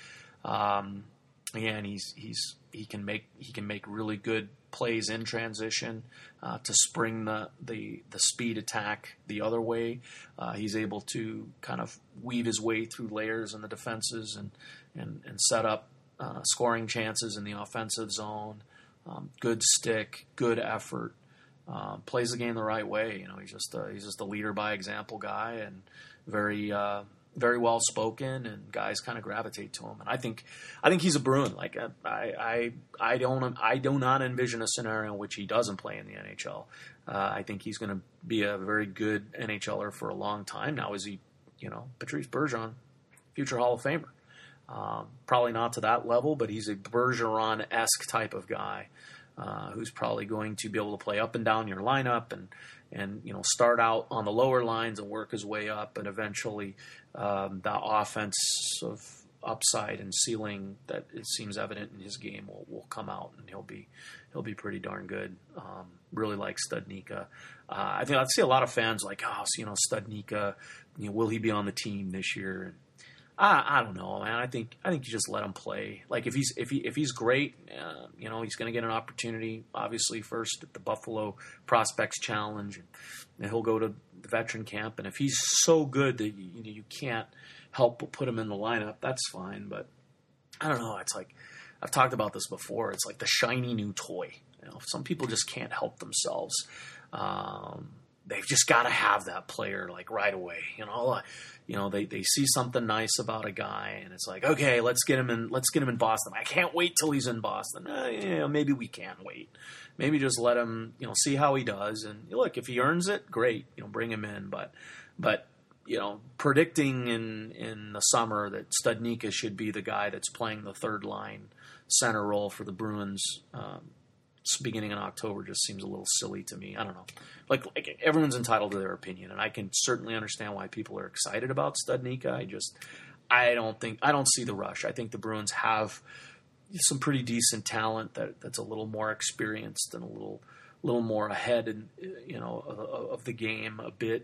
Um, again, he's he's he can make he can make really good plays in transition uh, to spring the, the the speed attack the other way. Uh, he's able to kind of weave his way through layers in the defenses and and, and set up uh, scoring chances in the offensive zone. Um, good stick, good effort, uh, plays the game the right way. You know, he's just a, he's just a leader by example guy, and very uh, very well spoken, and guys kind of gravitate to him. And I think I think he's a Bruin. Like I I I don't I do not envision a scenario in which he doesn't play in the N H L. Uh, I think he's going to be a very good N H L er for a long time now. Is he, you know, Patrice Bergeron, future Hall of Famer? Um, probably not to that level, but he's a Bergeron-esque type of guy uh, who's probably going to be able to play up and down your lineup and, and you know, start out on the lower lines and work his way up, and eventually um, the offensive upside and ceiling that it seems evident in his game will, will come out, and he'll be he'll be pretty darn good. Um, really like Studnicka. Uh, I think I see a lot of fans like, oh, so, you know, Studnicka, you know, will he be on the team this year? And, I, I don't know, man. I think I think you just let him play. Like if he's if he if he's great, uh, you know, he's going to get an opportunity. Obviously, first at the Buffalo Prospects Challenge, and, and he'll go to the veteran camp. And if he's so good that you, you know, you can't help but put him in the lineup, that's fine. But I don't know. It's like I've talked about this before. It's like the shiny new toy. You know, some people just can't help themselves. Um, they've just got to have that player like right away. You know. You know, they, they see something nice about a guy, and it's like, okay, let's get him in. Let's get him in Boston. I can't wait till he's in Boston. Uh, you know, maybe we can wait. Maybe just let him, you know, see how he does. And look, if he earns it, great. You know, bring him in. But, but you know, predicting in in the summer that Studnicka should be the guy that's playing the third line center role for the Bruins, um, beginning in October just seems a little silly to me. I don't know. Like, like everyone's entitled to their opinion, and I can certainly understand why people are excited about Studnicka. I just, I don't think, I don't see the rush. I think the Bruins have some pretty decent talent that that's a little more experienced and a little, little more ahead, in, you know, of, of the game a bit.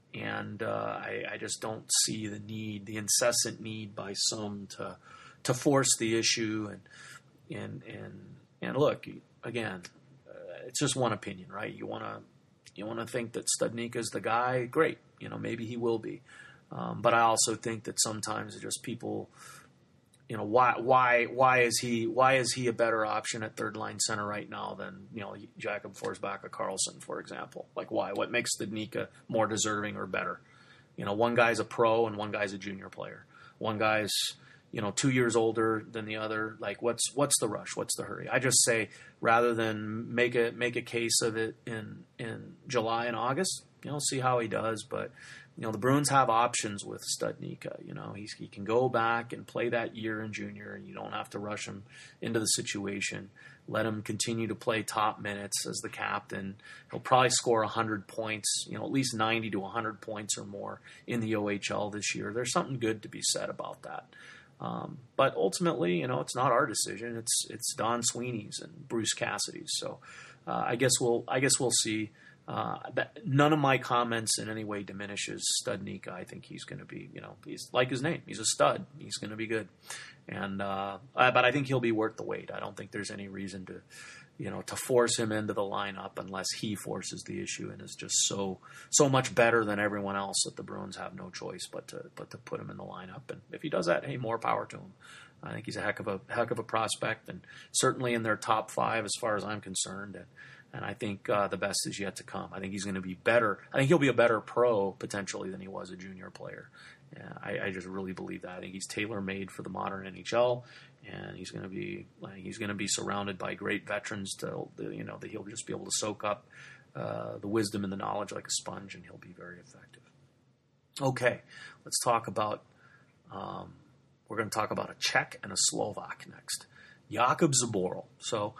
And uh, I, I just don't see the need, the incessant need by some to to force the issue. And and and and look, again, uh, it's just one opinion, right? You want to you want to think that Studnicka is the guy. Great, you know, maybe he will be. Um, but I also think that sometimes it's just people, you know, why why why is he why is he a better option at third line center right now than, you know, Jakob Forsbacka Karlsson, for example? Like, why? What makes Studnicka more deserving or better? You know, one guy's a pro and one guy's a junior player. One guy's, you know, two years older than the other. Like, what's what's the rush? What's the hurry? I just say, rather than make a make a case of it in in July and August, you know, see how he does. But you know, the Bruins have options with Studnicka. You know, he's, he can go back and play that year in junior, and you don't have to rush him into the situation. Let him continue to play top minutes as the captain. He'll probably score one hundred points, you know, at least ninety to one hundred points or more in the O H L this year. There's something good to be said about that. Um, but ultimately, you know, it's not our decision. It's it's Don Sweeney's and Bruce Cassidy's. So uh, I guess we'll I guess we'll see. Uh, that, none of my comments in any way diminishes Studnicka. I think he's going to be, you know, he's like his name. He's a stud. He's going to be good. And uh, I, but I think he'll be worth the wait. I don't think there's any reason to, you know, to force him into the lineup unless he forces the issue and is just so so much better than everyone else that the Bruins have no choice but to but to put him in the lineup. And if he does that, hey, more power to him. I think he's a heck of a heck of a prospect, and certainly in their top five as far as I'm concerned. And, And I think uh, the best is yet to come. I think he's going to be better. I think he'll be a better pro potentially than he was a junior player. Yeah, I, I just really believe that. I think he's tailor-made for the modern N H L, and he's going to be like, he's going to be surrounded by great veterans. To you know that he'll just be able to soak up uh, the wisdom and the knowledge like a sponge, and he'll be very effective. Okay, let's talk about. Um, we're going to talk about a Czech and a Slovak next. Jakub Zboril. So.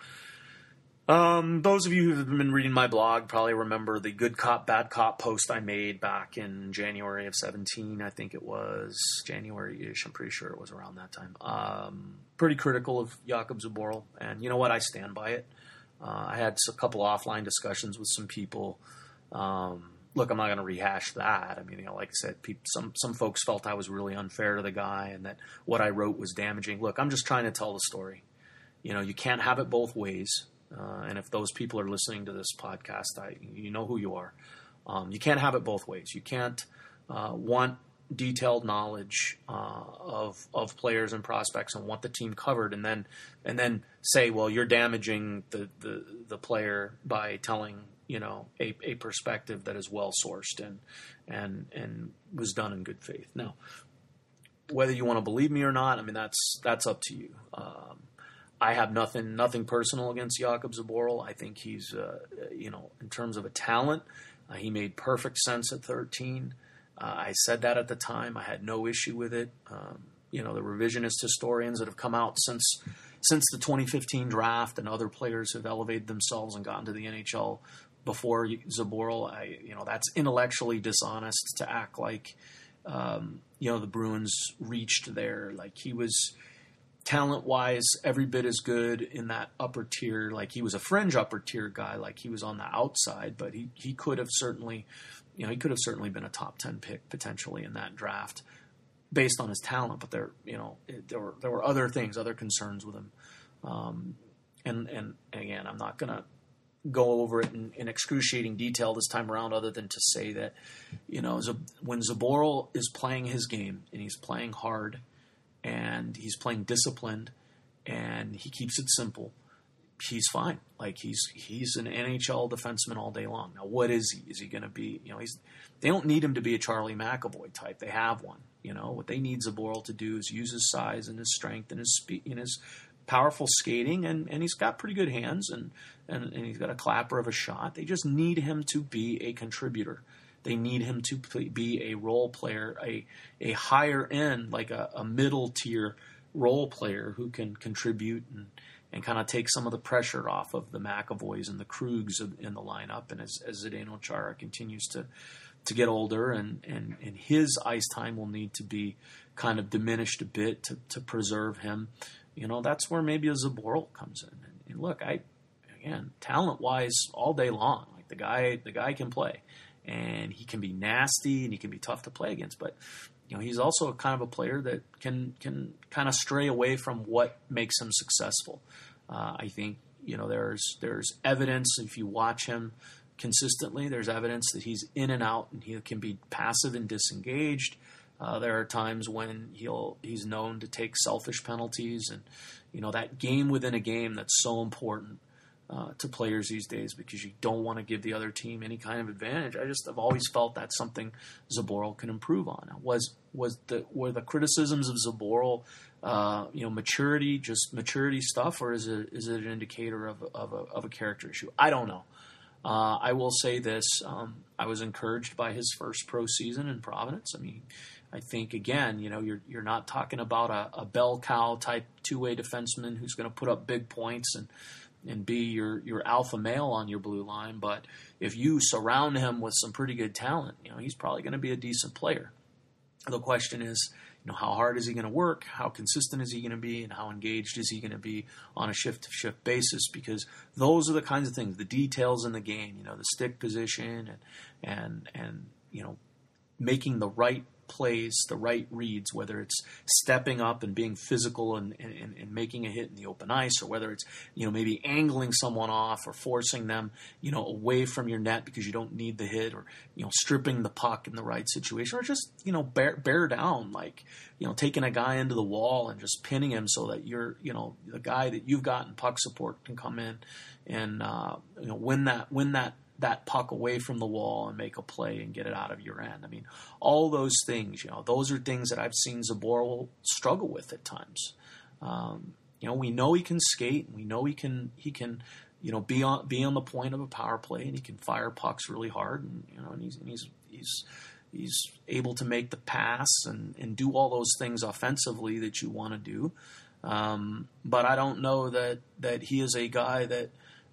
Um, those of you who have been reading my blog probably remember the good cop, bad cop post I made back in January of seventeen. I think it was January-ish. I'm pretty sure it was around that time. Um, pretty critical of Jakub Zboril. And you know what? I stand by it. Uh, I had a couple offline discussions with some people. Um, look, I'm not going to rehash that. I mean, you know, like I said, people, some, some folks felt I was really unfair to the guy and that what I wrote was damaging. Look, I'm just trying to tell the story. You know, you can't have it both ways. Uh, and if those people are listening to this podcast, I, you know who you are. Um, you can't have it both ways. You can't uh, want detailed knowledge uh, of of players and prospects and want the team covered, and then and then say, well, you're damaging the, the, the player by telling you know a, a perspective that is well sourced and and and was done in good faith. Now, whether you want to believe me or not, I mean that's that's up to you. Um, I have nothing nothing personal against Jakub Zboril. I think he's, uh, you know, in terms of a talent, uh, he made perfect sense at thirteen. Uh, I said that at the time. I had no issue with it. Um, you know, the revisionist historians that have come out since since the twenty fifteen draft and other players have elevated themselves and gotten to the N H L before Zboril, I, you know, that's intellectually dishonest to act like, um, you know, the Bruins reached there. Like he was... talent-wise, every bit as good in that upper tier. Like he was a fringe upper tier guy, like he was on the outside, but he, he could have certainly, you know, he could have certainly been a top ten pick potentially in that draft based on his talent. But there, you know, it, there were there were other things, other concerns with him. Um, and and again, I'm not gonna go over it in, in excruciating detail this time around, other than to say that, you know, when Zboril is playing his game and he's playing hard. And he's playing disciplined, and he keeps it simple, he's fine. Like he's he's an N H L defenseman all day long. Now, what is he? Is he going to be? You know, he's. They don't need him to be a Charlie McAvoy type. They have one. You know, what they need Zboril to do is use his size and his strength and his speed and his powerful skating, and, and he's got pretty good hands, and, and and he's got a clapper of a shot. They just need him to be a contributor. They need him to be a role player, a a higher end, like a, a middle tier role player who can contribute and and kind of take some of the pressure off of the McAvoys and the Krugs in the lineup. And as, as Zdeno Chara continues to to get older, and, and, and his ice time will need to be kind of diminished a bit to, to preserve him, you know, that's where maybe a Zboril comes in. And, and look, I again, talent-wise, all day long, like the guy, the guy can play, and he can be nasty and he can be tough to play against, but you know, he's also kind of a player that can can kind of stray away from what makes him successful. Uh, I think, you know, there's there's evidence if you watch him consistently, there's evidence that he's in and out and he can be passive and disengaged. Uh, there are times when he'll he's known to take selfish penalties, and you know, that game within a game that's so important uh, to players these days, because you don't want to give the other team any kind of advantage. I just have always felt that's something Zboril can improve on. Was was the were the criticisms of Zboril, uh, you know, maturity, just maturity stuff, or is it is it an indicator of of a, of a character issue? I don't know. Uh, I will say this: um, I was encouraged by his first pro season in Providence. I mean, I think again, you know, you're you're not talking about a, a bell cow type two way defenseman who's going to put up big points and and be your your alpha male on your blue line. But if you surround him with some pretty good talent, you know, he's probably going to be a decent player. The question is, you know, how hard is he going to work? How consistent is he going to be? And how engaged is he going to be on a shift-to-shift basis? Because those are the kinds of things, the details in the game, you know, the stick position and, and, and you know, making the right plays, the right reads, whether it's stepping up and being physical and, and, and making a hit in the open ice, or whether it's, you know, maybe angling someone off or forcing them, you know, away from your net because you don't need the hit, or, you know, stripping the puck in the right situation, or just, you know, bear, bear down, like, you know, taking a guy into the wall and just pinning him so that you're, you know, the guy that you've got in puck support can come in and, uh, you know, win that, win that, that puck away from the wall and make a play and get it out of your end. I mean, all those things, you know, those are things that I've seen Zboril struggle with at times. Um, you know, we know he can skate, and we know he can, he can, you know, be on, be on the point of a power play, and he can fire pucks really hard, and, you know, and he's, and he's, he's, he's able to make the pass and, and do all those things offensively that you want to do. Um, but I don't know that, that he is a guy that,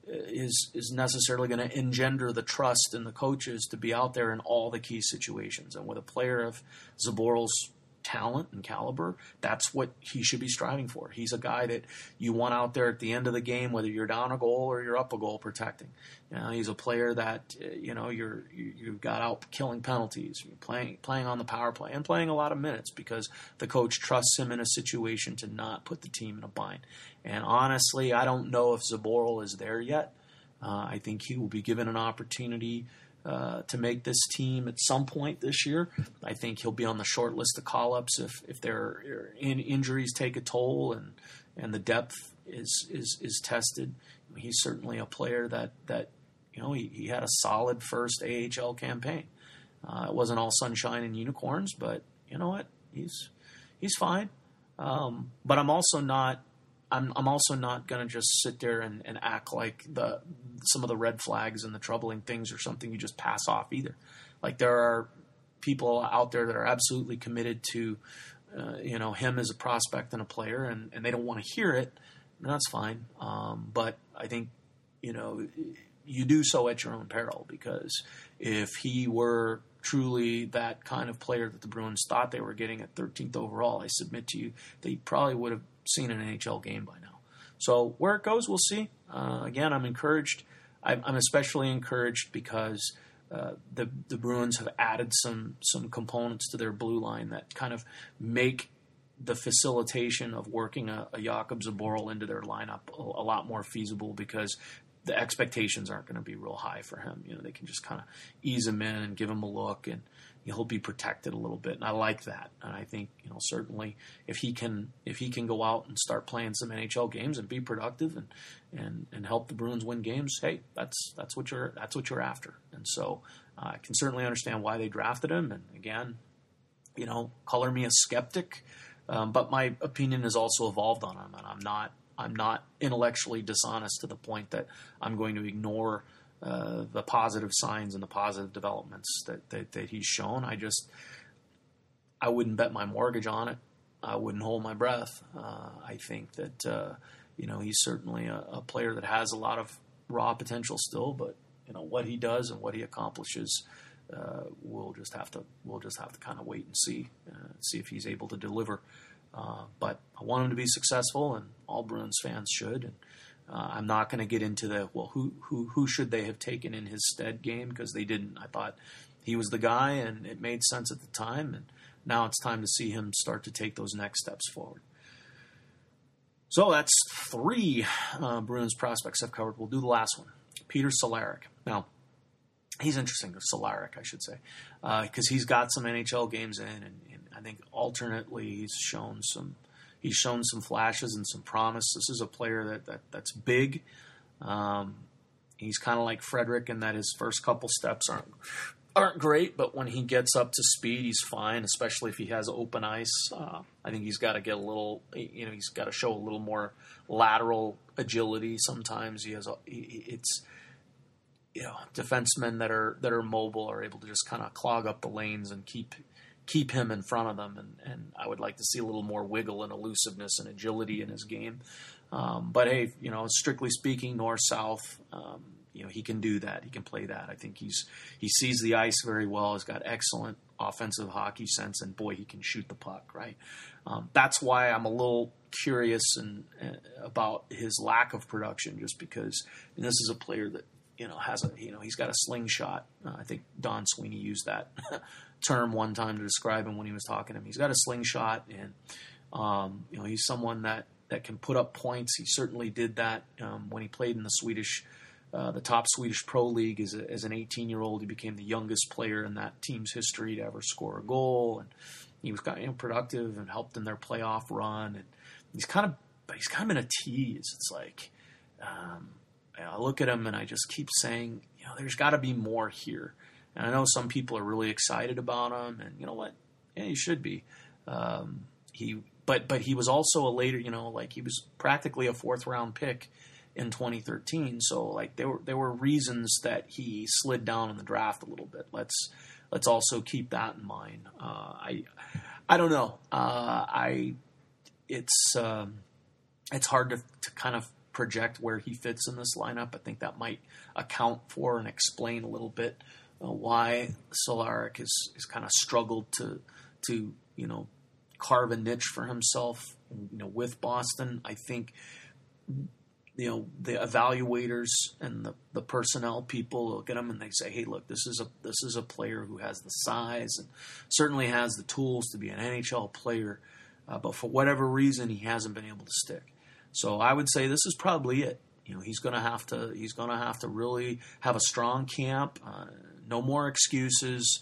is is necessarily going to engender the trust in the coaches to be out there in all the key situations. And with a player of Zboril's talent and caliber, that's what he should be striving for. He's a guy that you want out there at the end of the game, whether you're down a goal or you're up a goal, protecting. You know, he's a player that, you know, you're you, you've got out killing penalties, you're playing playing on the power play, and playing a lot of minutes because the coach trusts him in a situation to not put the team in a bind. And honestly, I don't know if Zboril is there yet. Uh, I think he will be given an opportunity Uh, to make this team at some point this year. I think he'll be on the short list of call-ups if if their in, injuries take a toll and and the depth is is is tested. He's certainly a player that that you know he, he had a solid first A H L campaign. Uh, it wasn't all sunshine and unicorns, but you know what, he's he's fine. Um, but I'm also not. I'm I'm also not going to just sit there and, and act like the some of the red flags and the troubling things are something you just pass off either. Like, there are people out there that are absolutely committed to, uh, you know, him as a prospect and a player, and, and they don't want to hear it. And that's fine. Um, but I think, you know, you do so at your own peril, because if he were truly that kind of player that the Bruins thought they were getting at thirteenth overall, I submit to you, they probably would have seen an N H L game by now. So where it goes, we'll see. Uh, again, I'm encouraged. I'm, I'm especially encouraged because uh, the the Bruins have added some some components to their blue line that kind of make the facilitation of working a, a Jakub Zboril into their lineup a, a lot more feasible, because the expectations aren't going to be real high for him. You know, they can just kind of ease him in and give him a look, and he'll be protected a little bit. And I like that. And I think, you know, certainly if he can, if he can go out and start playing some N H L games and be productive and, and, and help the Bruins win games, hey, that's, that's what you're, that's what you're after. And so uh, I can certainly understand why they drafted him. And again, you know, color me a skeptic, um, but my opinion has also evolved on him, and I'm not, I'm not intellectually dishonest to the point that I'm going to ignore uh, the positive signs and the positive developments that, that, that he's shown. I just, I wouldn't bet my mortgage on it I wouldn't hold my breath. Uh, I think that uh, you know he's certainly a, a player that has a lot of raw potential still, but you know what he does and what he accomplishes, uh, we'll just have to we'll just have to kind of wait and see uh, see if he's able to deliver. Uh, but I want him to be successful, and all Bruins fans should. And uh, I'm not going to get into the well, who who who should they have taken in his stead game, because they didn't. I thought he was the guy, and it made sense at the time. And now it's time to see him start to take those next steps forward. So that's three uh, Bruins prospects I've covered. We'll do the last one, Peter Cehlarik. Now, he's interesting, Cehlarik, I should say, because uh, he's got some N H L games in, and, and I think alternately he's shown some he's shown some flashes and some promise. This is a player that, that that's big. Um, he's kind of like Frederic in that his first couple steps aren't aren't great, but when he gets up to speed, he's fine, especially if he has open ice. Uh, I think he's got to get a little, you know, he's got to show a little more lateral agility sometimes. He has, a, it's, you know, defensemen that are that are mobile are able to just kind of clog up the lanes and keep keep him in front of them. And, and I would like to see a little more wiggle and elusiveness and agility in his game. Um, but hey, you know, strictly speaking, north-south, um, you know, he can do that. He can play that. I think he's he sees the ice very well. He's got excellent offensive hockey sense, and boy, he can shoot the puck, right? Um, that's why I'm a little curious and uh, about his lack of production, just because and this is a player that, you know, has a, you know, he's got a slingshot. Uh, I think Don Sweeney used that term one time to describe him when he was talking to him. He's got a slingshot, and, um, you know, he's someone that, that can put up points. He certainly did that um, when he played in the Swedish Uh, the top Swedish Pro League. As, a, as an eighteen-year-old, he became the youngest player in that team's history to ever score a goal, and he was kind of, you know, productive and helped in their playoff run. And he's kind of, but he's kind of been a tease. It's like um, I look at him and I just keep saying, you know, there's got to be more here. And I know some people are really excited about him, and you know what? Yeah, he should be. Um, he, but but he was also a later, you know, like he was practically a fourth-round pick in twenty thirteen, so like there were there were reasons that he slid down in the draft a little bit. Let's let's also keep that in mind. Uh, I I don't know. Uh, I it's um, it's hard to to kind of project where he fits in this lineup. I think that might account for and explain a little bit uh, why Cehlarik has is kind of struggled to to you know carve a niche for himself. You know, with Boston, I think. You know, the evaluators and the, the personnel people look at him and they say, hey, look, this is a this is a player who has the size and certainly has the tools to be an N H L player, uh, but for whatever reason, he hasn't been able to stick. So I would say this is probably it. You know, he's going to have to he's going to have to really have a strong camp. Uh, no more excuses.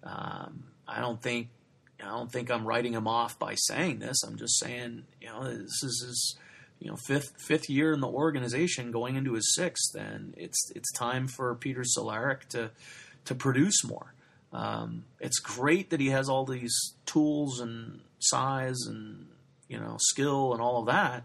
Um, I don't think I don't think I'm writing him off by saying this. I'm just saying, you know, this is his. You know, fifth fifth year in the organization, going into his sixth, and it's it's time for Peter Cehlarik to to produce more. Um, it's great that he has all these tools and size and you know skill and all of that,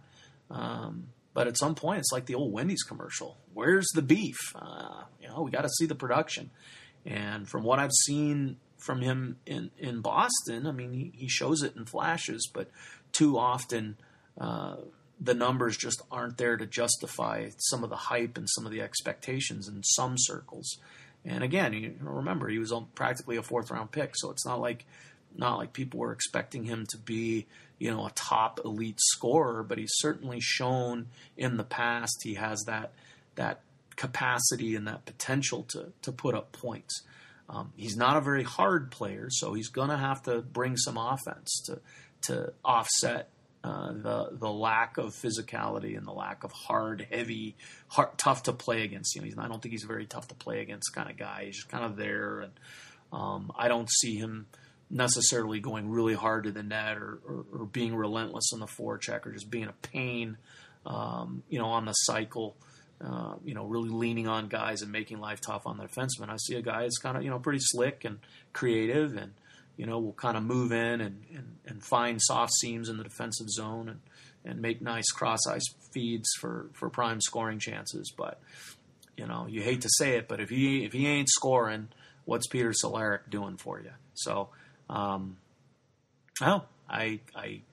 um, but at some point it's like the old Wendy's commercial. Where's the beef? Uh, you know, we got to see the production. And from what I've seen from him in in Boston, I mean, he, he shows it in flashes, but too often. Uh, the numbers just aren't there to justify some of the hype and some of the expectations in some circles. And again, you remember he was practically a fourth round pick, so it's not like not like people were expecting him to be, you know, a top elite scorer, but he's certainly shown in the past he has that that capacity and that potential to to put up points. Um, he's not a very hard player, so he's going to have to bring some offense to to offset Uh, the the lack of physicality and the lack of hard, heavy, hard, tough to play against. You know, he's, I don't think he's a very tough to play against kind of guy. He's just kind of there, and um, I don't see him necessarily going really hard to the net or, or, or being relentless in the forecheck or just being a pain, um, you know, on the cycle. Uh, you know, really leaning on guys and making life tough on the defenseman. I see a guy that's kind of you know pretty slick and creative and. You know, will kind of move in and, and, and find soft seams in the defensive zone and, and make nice cross-ice feeds for, for prime scoring chances. But, you know, you hate to say it, but if he if he ain't scoring, what's Peter Cehlarik doing for you? So, um, oh, I I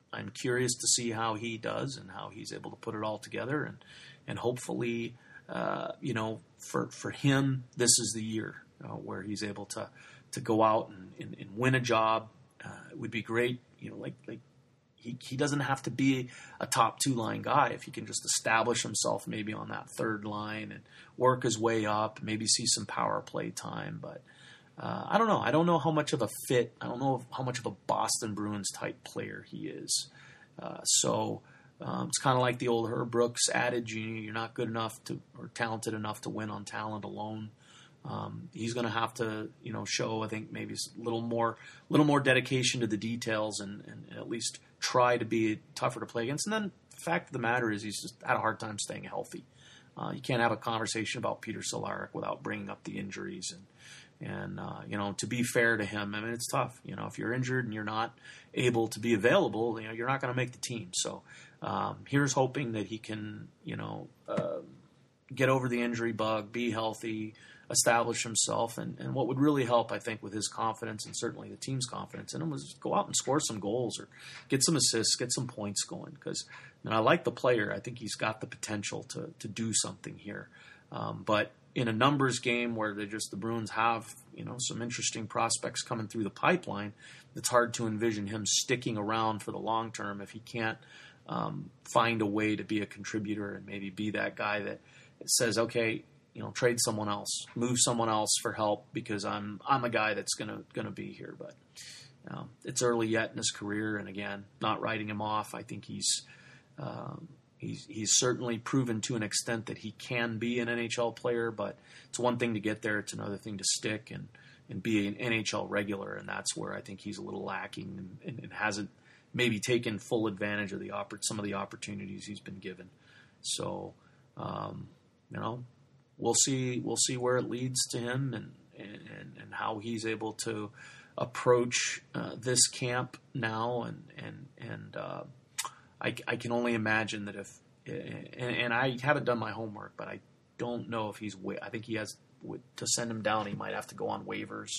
I'm curious to see how he does and how he's able to put it all together, and and hopefully, uh, you know, for for him, this is the year uh, where he's able to to go out and, and, and win a job. Uh, it would be great, you know, like like he he doesn't have to be a top two line guy if he can just establish himself maybe on that third line and work his way up, maybe see some power play time, but. Uh, I don't know. I don't know how much of a fit. I don't know how much of a Boston Bruins type player he is. Uh, so um, it's kind of like the old Herb Brooks adage: you, you're not good enough to or talented enough to win on talent alone. Um, he's going to have to, you know, show. I think maybe a little more, little more dedication to the details, and, and at least try to be tougher to play against. And then the fact of the matter is, he's just had a hard time staying healthy. Uh, you can't have a conversation about Peter Cehlarik without bringing up the injuries and. And, uh, you know, to be fair to him, I mean, it's tough. You know, if you're injured and you're not able to be available, you know, you're not going to make the team. So um, here's hoping that he can, you know, uh, get over the injury bug, be healthy, establish himself. And, and what would really help, I think, with his confidence and certainly the team's confidence in him was go out and score some goals or get some assists, get some points going. Because, I mean, I like the player. I think he's got the potential to, to do something here. Um, but in a numbers game where they just the Bruins have, you know, some interesting prospects coming through the pipeline, it's hard to envision him sticking around for the long term if he can't um, find a way to be a contributor and maybe be that guy that says, okay, you know, trade someone else, move someone else for help because I'm I'm a guy that's gonna gonna be here. But you know, it's early yet in his career, and again, not writing him off. I think he's. Um, He's, he's certainly proven to an extent that he can be an N H L player, but it's one thing to get there. It's another thing to stick and, and be an N H L regular, and that's where I think he's a little lacking and, and, and hasn't maybe taken full advantage of the oppor- some of the opportunities he's been given. So, um, you know, we'll see we'll see where it leads to him and, and, and how he's able to approach uh, this camp now and and and. Uh, I, I can only imagine that if, and, and I haven't done my homework, but I don't know if he's, I think he has, to send him down, he might have to go on waivers.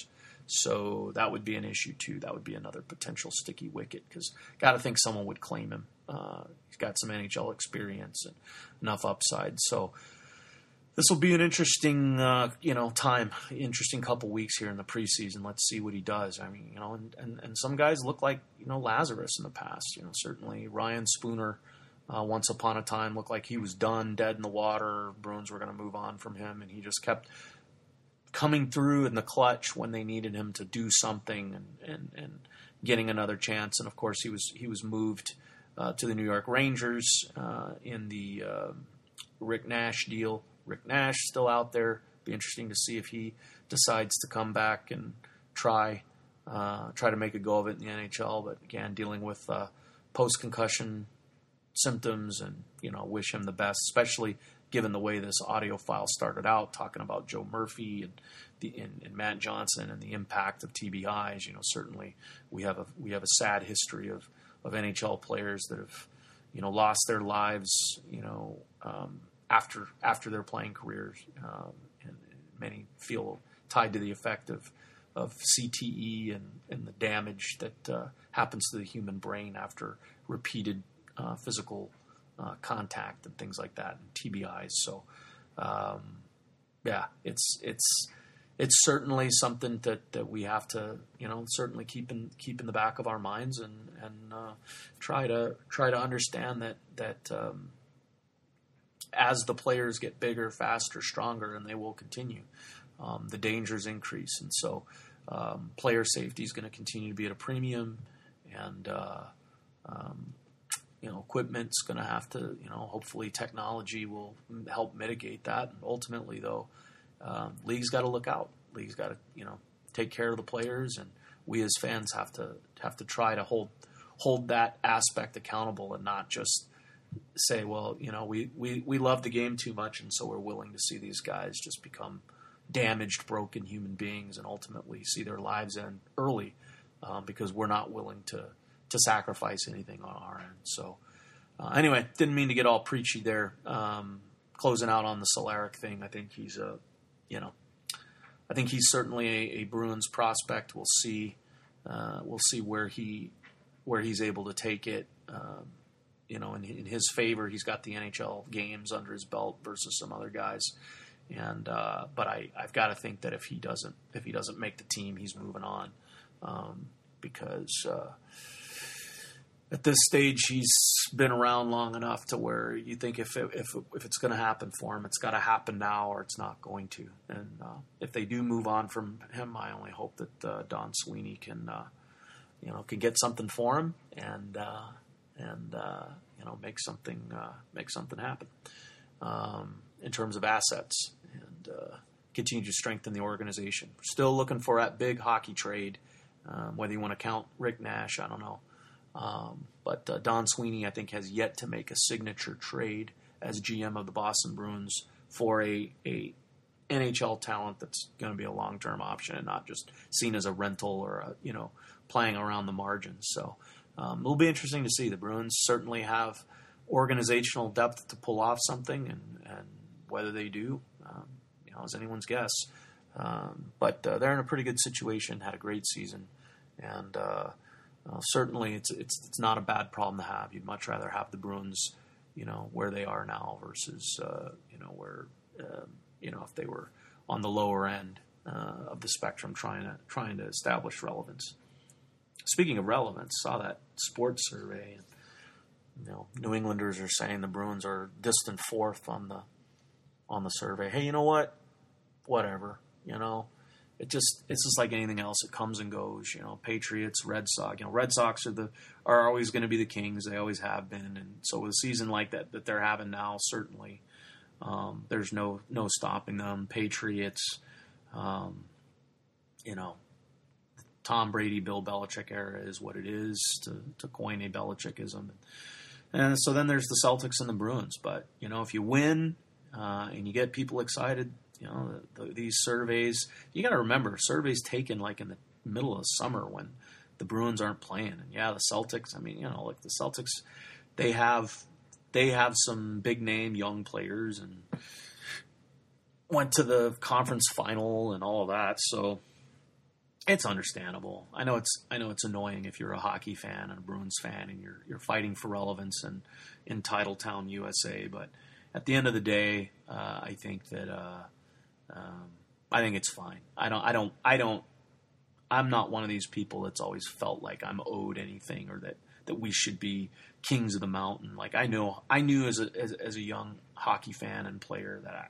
So that would be an issue too. That would be another potential sticky wicket because got to think someone would claim him. Uh, he's got some N H L experience and enough upside. So this will be an interesting, uh, you know, time, interesting couple weeks here in the preseason. Let's see what he does. I mean, you know, and, and, and some guys look like, you know, Lazarus in the past. You know, certainly Ryan Spooner, uh, once upon a time, looked like he was done, dead in the water. Bruins were going to move on from him, and he just kept coming through in the clutch when they needed him to do something and, and, and getting another chance. And of course, he was he was moved uh, to the New York Rangers uh, in the uh, Rick Nash deal. Rick Nash still out there. Be interesting to see if he decides to come back and try uh, try to make a go of it in the N H L. But again, dealing with uh, post concussion symptoms, and you know, wish him the best, especially given the way this audio file started out, talking about Joe Murphy and the and, and Matt Johnson and the impact of T B Is. You know, certainly we have a we have a sad history of of N H L players that have, you know, lost their lives, you know. Um, after after their playing careers, um, and many feel tied to the effect of, of C T E and, and the damage that uh, happens to the human brain after repeated uh, physical uh, contact and things like that, and T B Is. So, um, yeah, it's it's it's certainly something that, that we have to, you know, certainly keep in keep in the back of our minds and and uh, try to try to understand that that. Um, as the players get bigger, faster, stronger, and they will continue, um, the dangers increase. And so um, player safety is going to continue to be at a premium, and, uh, um, you know, equipment's going to have to, you know, hopefully technology will help mitigate that. And ultimately, though, um, league's got to look out. League's got to, you know, take care of the players, and we as fans have to have to try to hold hold that aspect accountable and not just say, well, you know, we, we, we love the game too much, and so we're willing to see these guys just become damaged, broken human beings and ultimately see their lives end early um, because we're not willing to, to sacrifice anything on our end. So uh, anyway, didn't mean to get all preachy there. Um, closing out on the Cehlarik thing, I think he's a, you know, I think he's certainly a, a Bruins prospect. We'll see, uh, we'll see where he, where he's able to take it. um, you know, in, in his favor, he's got the N H L games under his belt versus some other guys. And uh, but I, I've got to think that if he doesn't if he doesn't make the team, he's moving on um, because uh, at this stage he's been around long enough to where you think if it, if if it's going to happen for him, it's got to happen now or it's not going to. And uh, if they do move on from him, I only hope that uh, Don Sweeney can uh, you know can get something for him and uh, and uh, you know make something uh, make something happen um, in terms of assets. And uh, continue to strengthen the organization. We're still looking for that big hockey trade, um, whether you want to count Rick Nash, I don't know. Um, but uh, Don Sweeney, I think, has yet to make a signature trade as G M of the Boston Bruins for a, a N H L talent that's going to be a long-term option and not just seen as a rental or, a, you know, playing around the margins. So um, it'll be interesting to see. The Bruins certainly have organizational depth to pull off something, and, and whether they do, um, you know, is anyone's guess. Um, but uh, they're in a pretty good situation. Had a great season, and uh, uh, certainly it's it's it's not a bad problem to have. You'd much rather have the Bruins, you know, where they are now versus uh, you know where uh, you know if they were on the lower end uh, of the spectrum, trying to trying to establish relevance. Speaking of relevance, saw that sports survey. And, you know, New Englanders are saying the Bruins are distant fourth on the on the survey. Hey, you know what? Whatever. You know, it just it's just like anything else. It comes and goes. You know, Patriots, Red Sox. You know, Red Sox are the are always going to be the kings. They always have been. And so with a season like that that they're having now, certainly um, there's no no stopping them. Patriots. Um, you know, Tom Brady, Bill Belichick era is what it is, to, to coin a Belichickism. And so then there's the Celtics and the Bruins. But, you know, if you win uh, and you get people excited, you know, the, the, these surveys, you got to remember, surveys taken like in the middle of summer when the Bruins aren't playing. And yeah, the Celtics, I mean, you know, like the Celtics, they have they have some big name young players and went to the conference final and all of that. So it's understandable. I know it's I know it's annoying if you're a hockey fan and a Bruins fan and you're you're fighting for relevance and in Titletown, U S A. But at the end of the day, uh, I think that uh, um, I think it's fine. I don't I don't I don't I'm not one of these people that's always felt like I'm owed anything or that, that we should be kings of the mountain. Like I know I knew as a as, as a young hockey fan and player that I,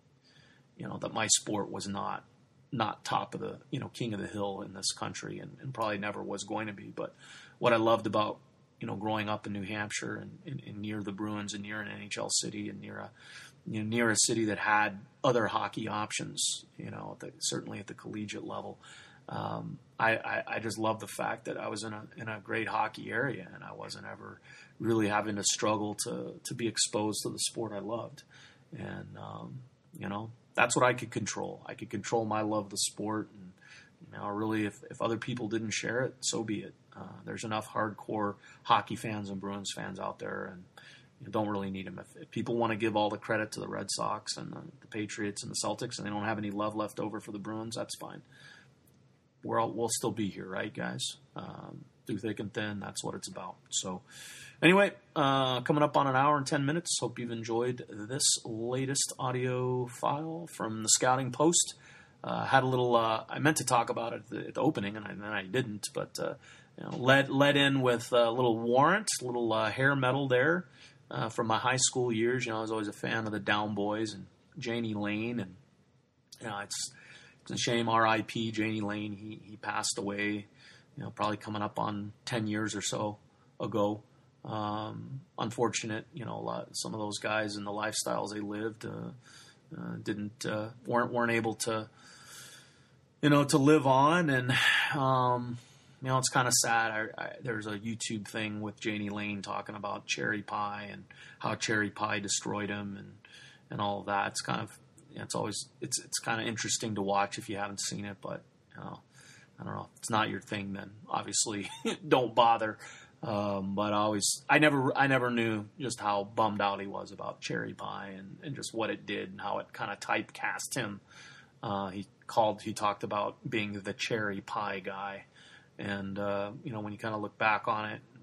you know that my sport was not. not top of the, you know, king of the hill in this country and, and probably never was going to be. But what I loved about, you know, growing up in New Hampshire and, and, and near the Bruins and near an N H L city and near a, you know, near a city that had other hockey options, you know, at the, certainly at the collegiate level. Um, I, I, I just love the fact that I was in a, in a great hockey area and I wasn't ever really having to struggle to, to be exposed to the sport I loved. And, um, you know, that's what I could control. I could control my love of the sport. And, you know, really, if, if other people didn't share it, so be it. Uh, there's enough hardcore hockey fans and Bruins fans out there, and you don't really need them. If, if people want to give all the credit to the Red Sox and the, the Patriots and the Celtics and they don't have any love left over for the Bruins, that's fine. We're all, we'll still be here, right, guys? Um, through thick and thin, that's what it's about. So anyway, uh, coming up on an hour and ten minutes. Hope you've enjoyed this latest audio file from the Scouting Post. Uh, had a little, uh, I meant to talk about it at the, at the opening, and I, and I didn't, but uh, you know, led, led in with a little warrant, a little uh, hair metal there uh, from my high school years. You know, I was always a fan of the Down Boys and Janie Lane, and you know, it's, it's a shame, R I P Janie Lane, he, he passed away, you know, probably coming up on ten years or so ago. Um, unfortunate, you know, a lot, some of those guys and the lifestyles they lived, uh, uh, didn't, uh, weren't, weren't able to, you know, to live on. And, um, you know, it's kind of sad. I, I, there's a YouTube thing with Janie Lane talking about cherry pie and how cherry pie destroyed him and, and all of that. It's kind of, you know, it's always, it's, it's kind of interesting to watch if you haven't seen it, but, you know, I don't know. If it's not your thing, then obviously don't bother. Um, but I always, I never, I never knew just how bummed out he was about cherry pie and, and just what it did and how it kind of typecast him. Uh, he called, he talked about being the cherry pie guy. And, uh, you know, when you kind of look back on it, uh,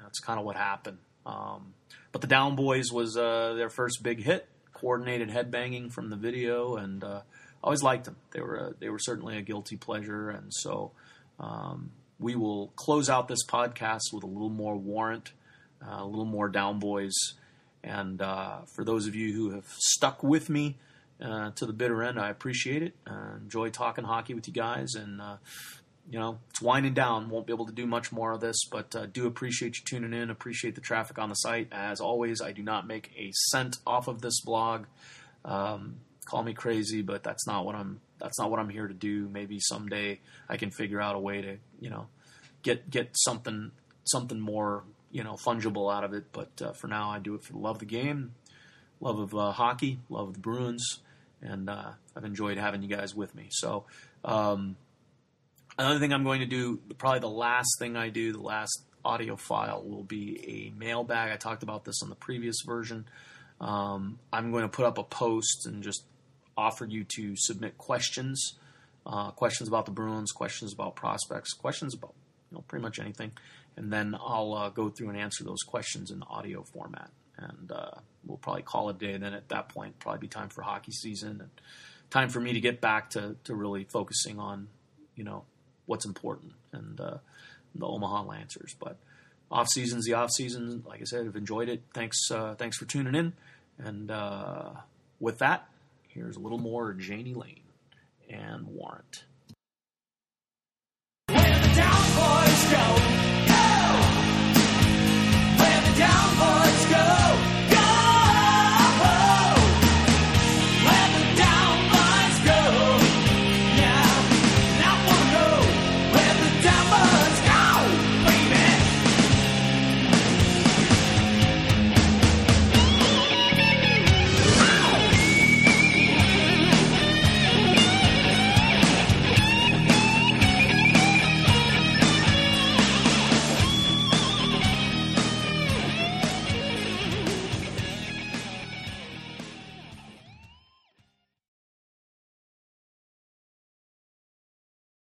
that's kind of what happened. Um, but the Down Boys was uh, their first big hit, coordinated headbanging from the video, and uh, I always liked them. They were a, they were certainly a guilty pleasure, and so um, we will close out this podcast with a little more Warrant, uh, a little more Down Boys, and uh, for those of you who have stuck with me uh, to the bitter end, I appreciate it. Uh, enjoy talking hockey with you guys, and uh, you know, it's winding down. Won't be able to do much more of this, but uh, do appreciate you tuning in. Appreciate the traffic on the site. As always, I do not make a cent off of this blog. Um, call me crazy, but that's not what I'm. That's not what I'm here to do. Maybe someday I can figure out a way to, you know, get get something something more, you know, fungible out of it. But uh, for now, I do it for the love of the game, love of uh, hockey, love of the Bruins, and uh, I've enjoyed having you guys with me. So. Um, Another thing I'm going to do, probably the last thing I do, the last audio file, will be a mailbag. I talked about this on the previous version. Um, I'm going to put up a post and just offer you to submit questions, uh, questions about the Bruins, questions about prospects, questions about, you know, pretty much anything. And then I'll uh, go through and answer those questions in the audio format. And uh, we'll probably call it a day. Then at that point, probably be time for hockey season and time for me to get back to, to really focusing on, you know, what's important, and uh, the Omaha Lancers. But off season's the off season. Like I said, I've enjoyed it. Thanks, uh, thanks for tuning in. And uh, with that, here's a little more Janie Lane and Warrant. Where the Down Boys go.